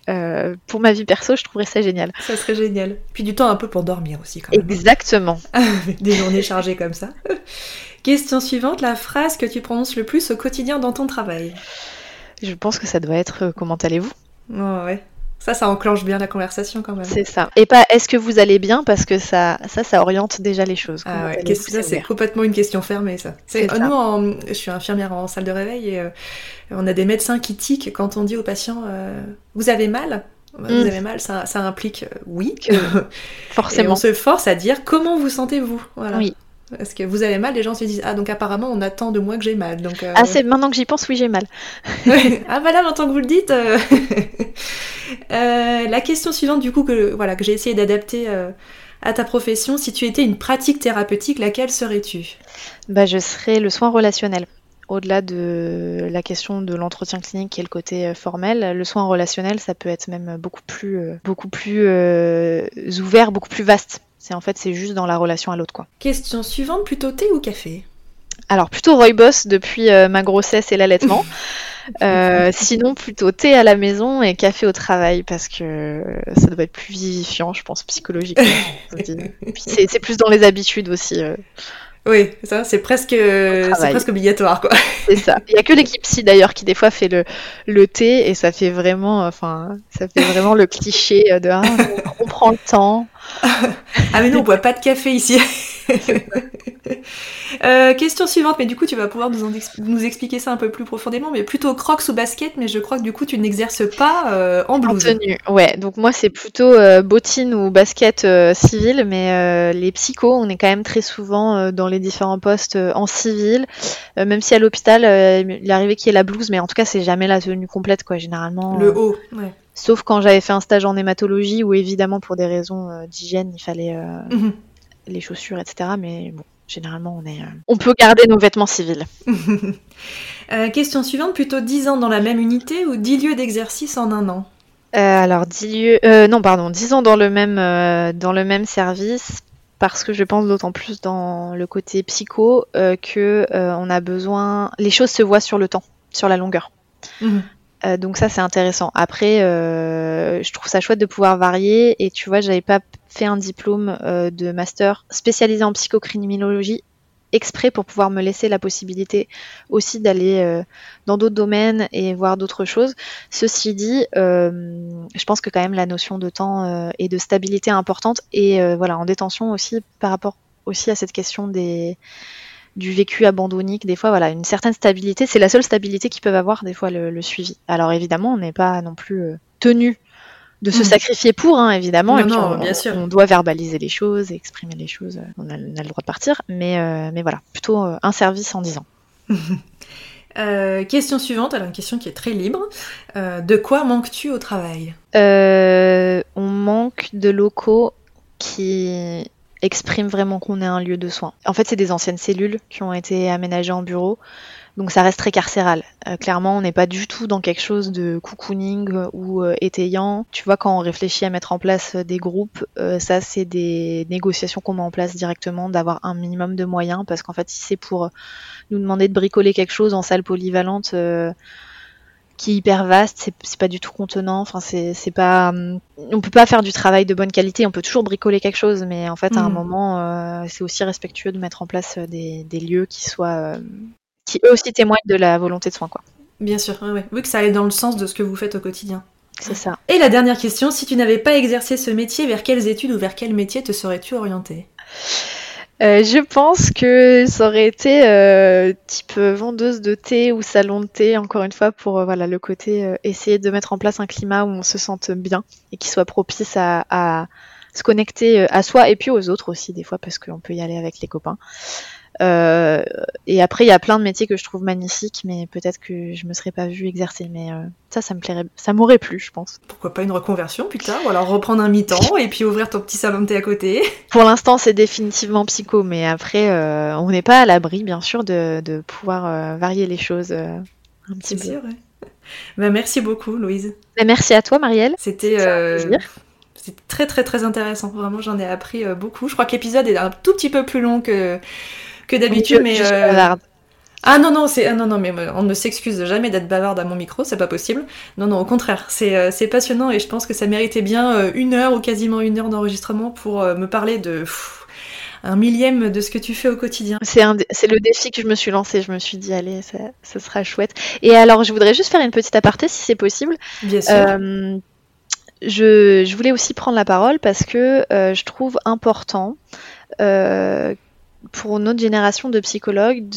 euh, pour ma vie perso, je trouverais ça génial. Ça serait génial. Puis du temps un peu pour dormir aussi quand même. Exactement. Des journées chargées comme ça. Question suivante, la phrase que tu prononces le plus au quotidien dans ton travail. Je pense que ça doit être euh, comment allez-vous ? Oh, ouais. Ça, ça enclenche bien la conversation quand même. C'est ça. Et pas est-ce que vous allez bien, parce que ça, ça, ça oriente déjà les choses. Ah ouais, qu'est-ce, ça, c'est complètement une question fermée, ça. C'est, C'est ça. Nous, en, je suis infirmière en salle de réveil et euh, on a des médecins qui tiquent quand on dit aux patients euh, vous avez mal ? Vous Mm. avez mal, ça, ça implique euh, oui. Que- Et Forcément. on se force à dire comment vous sentez-vous. Voilà. Oui. Parce que vous avez mal, les gens se disent ah donc apparemment on attend de moi que j'ai mal. Donc, euh... Ah, c'est maintenant que j'y pense, oui, j'ai mal. ah voilà, maintenant que vous le dites. euh, euh, la question suivante du coup que voilà que j'ai essayé d'adapter euh, à ta profession, si tu étais une pratique thérapeutique, laquelle serais-tu ? Bah, je serais le soin relationnel. Au-delà de la question de l'entretien clinique et le côté euh, formel, le soin relationnel, ça peut être même beaucoup plus, euh, beaucoup plus euh, ouvert, beaucoup plus vaste. C'est en fait, c'est juste dans la relation à l'autre, quoi. Question suivante, plutôt thé ou café ? Alors plutôt rooibos depuis euh, ma grossesse et l'allaitement. Euh, sinon plutôt thé à la maison et café au travail parce que ça doit être plus vivifiant, je pense, psychologiquement. Et puis c'est, c'est plus dans les habitudes aussi. euh. Oui, ça c'est presque, c'est travail. presque obligatoire quoi. C'est ça. Il y a que l'équipe psy d'ailleurs qui des fois fait le, le thé et ça fait vraiment, enfin, ça fait vraiment le cliché de ah, on prend le temps. Ah mais non, on boit pas de café ici. Euh, question suivante, mais du coup tu vas pouvoir nous, en ex- nous expliquer ça un peu plus profondément, mais plutôt crocs ou basket, mais je crois que du coup tu n'exerces pas euh, en En blouse. tenue, ouais. Donc moi c'est plutôt euh, bottines ou basket euh, civil, mais euh, les psychos, on est quand même très souvent euh, dans les différents postes euh, en civil, euh, même si à l'hôpital euh, il est arrivé qu'il y ait la blouse, mais en tout cas c'est jamais la tenue complète quoi, généralement. Le euh, haut, ouais. Sauf quand j'avais fait un stage en hématologie où évidemment pour des raisons euh, d'hygiène il fallait euh, Mhm. les chaussures, et cetera. Mais bon, généralement on est, euh, on peut garder nos vêtements civils. Euh, question suivante, plutôt dix ans dans la même unité ou dix lieux d'exercice en un an ? Euh, alors dix lieux, euh, non pardon, dix ans dans le même euh, dans le même service parce que je pense d'autant plus dans le côté psycho euh, que euh, on a besoin, les choses se voient sur le temps, sur la longueur. Mhm. Euh, donc ça c'est intéressant. Après, euh, je trouve ça chouette de pouvoir varier et tu vois, j'avais pas fait un diplôme euh, de master spécialisé en psychocriminologie exprès pour pouvoir me laisser la possibilité aussi d'aller euh, dans d'autres domaines et voir d'autres choses. Ceci dit, euh, je pense que quand même la notion de temps euh, et de stabilité est importante et euh, voilà, en détention aussi par rapport aussi à cette question des du vécu abandonnique, des fois voilà, une certaine stabilité, c'est la seule stabilité qu'ils peuvent avoir des fois le, le suivi. Alors évidemment, on n'est pas non plus euh, tenu de se Mhm. sacrifier pour, hein, évidemment, Non, et puis non, on, bien sûr. on doit verbaliser les choses et exprimer les choses, euh, on a, on a le droit de partir, mais, euh, mais voilà, plutôt euh, un service en dix ans. Euh, question suivante, alors une question qui est très libre. Euh, de quoi manques-tu au travail ? Euh, on manque de locaux qui expriment vraiment qu'on est un lieu de soins. En fait, c'est des anciennes cellules qui ont été aménagées en bureau, donc ça reste très carcéral. Euh, clairement, on n'est pas du tout dans quelque chose de cocooning euh, ou euh, étayant. Tu vois, quand on réfléchit à mettre en place euh, des groupes, euh, ça, c'est des négociations qu'on met en place directement, d'avoir un minimum de moyens, parce qu'en fait, si c'est pour euh, nous demander de bricoler quelque chose en salle polyvalente euh, qui est hyper vaste, c'est, c'est pas du tout contenant. Enfin, c'est, c'est pas, hum, on peut pas faire du travail de bonne qualité. On peut toujours bricoler quelque chose, mais en fait, à un Mhm. moment, euh, c'est aussi respectueux de mettre en place euh, des, des lieux qui soient, euh, qui eux aussi témoignent de la volonté de soin, quoi. Bien sûr, ouais, ouais. Vu que ça allait dans le sens de ce que vous faites au quotidien. C'est ça. Et la dernière question, si tu n'avais pas exercé ce métier, vers quelles études ou vers quel métier te serais-tu orientée ? Euh, je pense que ça aurait été euh, type euh, vendeuse de thé ou salon de thé, encore une fois, pour euh, voilà, le côté euh, essayer de mettre en place un climat où on se sente bien et qui soit propice à, à se connecter euh, à soi et puis aux autres aussi, des fois, parce qu'on peut y aller avec les copains. Euh, et après, il y a plein de métiers que je trouve magnifiques, mais peut-être que je me serais pas vue exercer. Mais euh, ça, ça me plairait, ça m'aurait plu, je pense. Pourquoi pas une reconversion plus tard, ou alors reprendre un mi-temps et puis ouvrir ton petit salon de thé à côté. Pour l'instant, c'est définitivement psycho, mais après, euh, on n'est pas à l'abri, bien sûr, de, de pouvoir euh, varier les choses euh, un petit C'est peu. sûr, ouais. Bah, merci beaucoup, Louise. Et merci à toi, Marielle. C'était, C'était un euh, plaisir. c'était très très très intéressant. Vraiment, j'en ai appris euh, beaucoup. Je crois que l'épisode est un tout petit peu plus long que, que d'habitude, Je- mais je euh, bavarde. Ah non, non, c'est... ah non, non, mais on ne s'excuse jamais d'être bavarde à mon micro, c'est pas possible. Non, non, au contraire, c'est, euh, c'est passionnant et je pense que ça méritait bien euh, une heure ou quasiment une heure d'enregistrement pour euh, me parler de pff, un millième de ce que tu fais au quotidien. C'est, un, c'est le défi que je me suis lancé, je me suis dit, allez, ça, ça sera chouette. Et alors, je voudrais juste faire une petite aparté, si c'est possible. Bien sûr. Euh, je, je voulais aussi prendre la parole parce que euh, je trouve important... Euh, pour notre génération de psychologues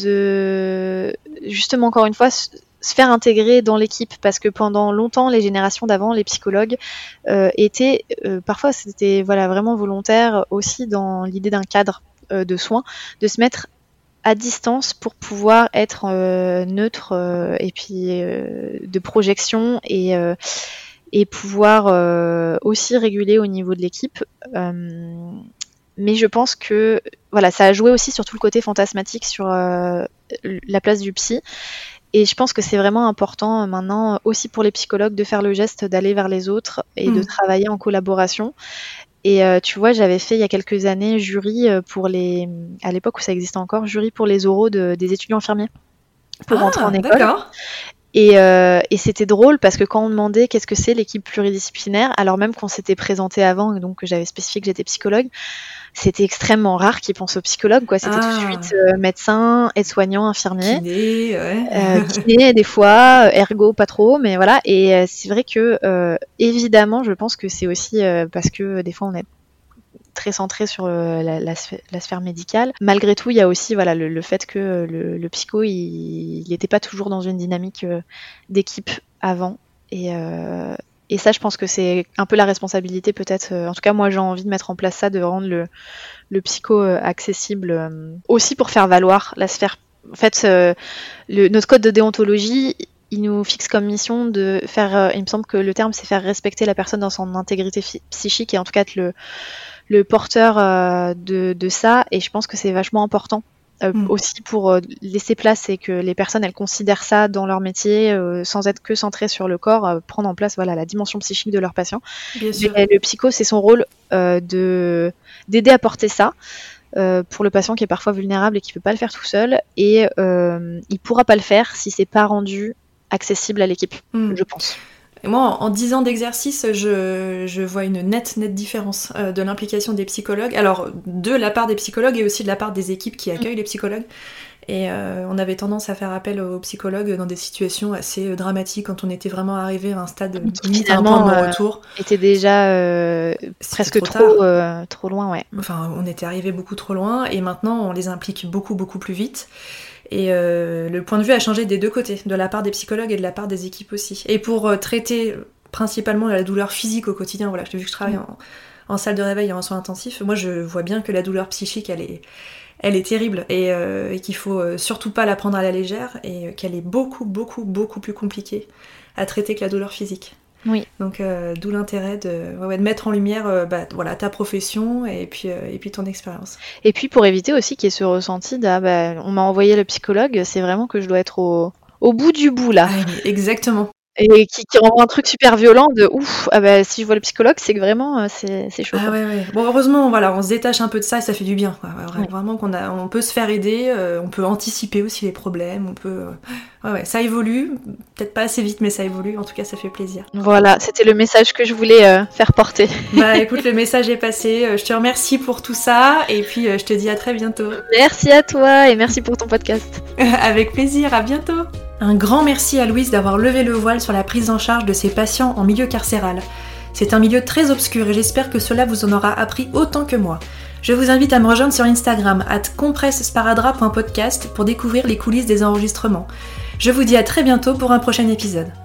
de justement encore une fois se faire intégrer dans l'équipe parce que pendant longtemps les générations d'avant les psychologues euh, étaient euh, parfois c'était voilà vraiment volontaire aussi dans l'idée d'un cadre euh, de soins de se mettre à distance pour pouvoir être euh, neutre euh, et puis euh, de projection et euh, et pouvoir euh, aussi réguler au niveau de l'équipe euh, mais je pense que voilà, ça a joué aussi sur tout le côté fantasmatique sur euh, la place du psy. Et je pense que c'est vraiment important euh, maintenant aussi pour les psychologues de faire le geste d'aller vers les autres et mmh. de travailler en collaboration. Et euh, tu vois, j'avais fait il y a quelques années jury pour les, à l'époque où ça existait encore, jury pour les oraux de, des étudiants infirmiers pour ah, rentrer en école. D'accord. Et, euh, et c'était drôle parce que quand on demandait qu'est-ce que c'est l'équipe pluridisciplinaire, alors même qu'on s'était présenté avant et donc que j'avais spécifié que j'étais psychologue, c'était extrêmement rare qu'ils pensent aux psychologues, quoi. C'était ah. tout de suite euh, médecin, aide-soignant, infirmier, kiné, ouais. euh, kiné des fois, ergo pas trop, mais voilà. Et euh, c'est vrai que euh, évidemment, je pense que c'est aussi euh, parce que des fois on est très centré sur euh, la, la, sphère, la sphère médicale. Malgré tout, il y a aussi voilà le, le fait que le, le psycho, il n'était pas toujours dans une dynamique euh, d'équipe avant. Et, euh, et ça, je pense que c'est un peu la responsabilité peut-être. Euh, en tout cas, moi, j'ai envie de mettre en place ça, de rendre le, le psycho euh, accessible euh, aussi pour faire valoir la sphère. En fait, euh, le, notre code de déontologie, il nous fixe comme mission de faire, euh, il me semble que le terme, c'est faire respecter la personne dans son intégrité phy- psychique et en tout cas être le le porteur euh, de, de ça, et je pense que c'est vachement important euh, mmh. aussi pour euh, laisser place et que les personnes elles considèrent ça dans leur métier euh, sans être que centrées sur le corps, euh, prendre en place voilà la dimension psychique de leur patient. Bien sûr. Et le psycho, c'est son rôle euh, de d'aider à porter ça euh, pour le patient qui est parfois vulnérable et qui peut pas le faire tout seul, et euh, il pourra pas le faire si c'est pas rendu accessible à l'équipe, mmh. je pense. Et moi, en dix ans d'exercice, je, je vois une nette, nette différence euh, de l'implication des psychologues. Alors, de la part des psychologues et aussi de la part des équipes qui accueillent les psychologues. Et euh, on avait tendance à faire appel aux psychologues dans des situations assez dramatiques quand on était vraiment arrivé à un stade limite à un point de non-retour. Euh, était déjà euh, presque trop, trop, euh, trop loin, ouais. Enfin, on était arrivé beaucoup trop loin et maintenant on les implique beaucoup, beaucoup plus vite. Et euh, le point de vue a changé des deux côtés, de la part des psychologues et de la part des équipes aussi. Et pour euh, traiter principalement la douleur physique au quotidien, voilà, vu que je travaille en, en salle de réveil et en soins intensifs, moi je vois bien que la douleur psychique, elle est, elle est terrible et, euh, et qu'il faut euh, surtout pas la prendre à la légère et euh, qu'elle est beaucoup, beaucoup, beaucoup plus compliquée à traiter que la douleur physique. Oui. Donc euh, d'où l'intérêt de, ouais, de mettre en lumière euh, bah, voilà, ta profession et puis, euh, et puis ton expérience. Et puis pour éviter aussi qu'il y ait ce ressenti de ah, bah, on m'a envoyé le psychologue, c'est vraiment que je dois être au, au bout du bout là. Ah, exactement. Et qui, qui renvoie un truc super violent de ouf, ah bah, si je vois le psychologue, c'est que vraiment euh, c'est, c'est chaud. Ah ouais, ouais. Bon, heureusement, voilà, on se détache un peu de ça et ça fait du bien. Quoi. Ouais, vraiment, qu'on a, on peut se faire aider, euh, on peut anticiper aussi les problèmes, on peut. Euh... Ouais, ouais, ça évolue, peut-être pas assez vite, mais ça évolue. En tout cas, ça fait plaisir. Voilà, c'était le message que je voulais euh, faire porter. Bah écoute, le message est passé. Je te remercie pour tout ça et puis euh, je te dis à très bientôt. Merci à toi et merci pour ton podcast. Avec plaisir, à bientôt. Un grand merci à Louise d'avoir levé le voile sur la prise en charge de ses patients en milieu carcéral. C'est un milieu très obscur et j'espère que cela vous en aura appris autant que moi. Je vous invite à me rejoindre sur Instagram arobase compressesparadra point podcast pour découvrir les coulisses des enregistrements. Je vous dis à très bientôt pour un prochain épisode.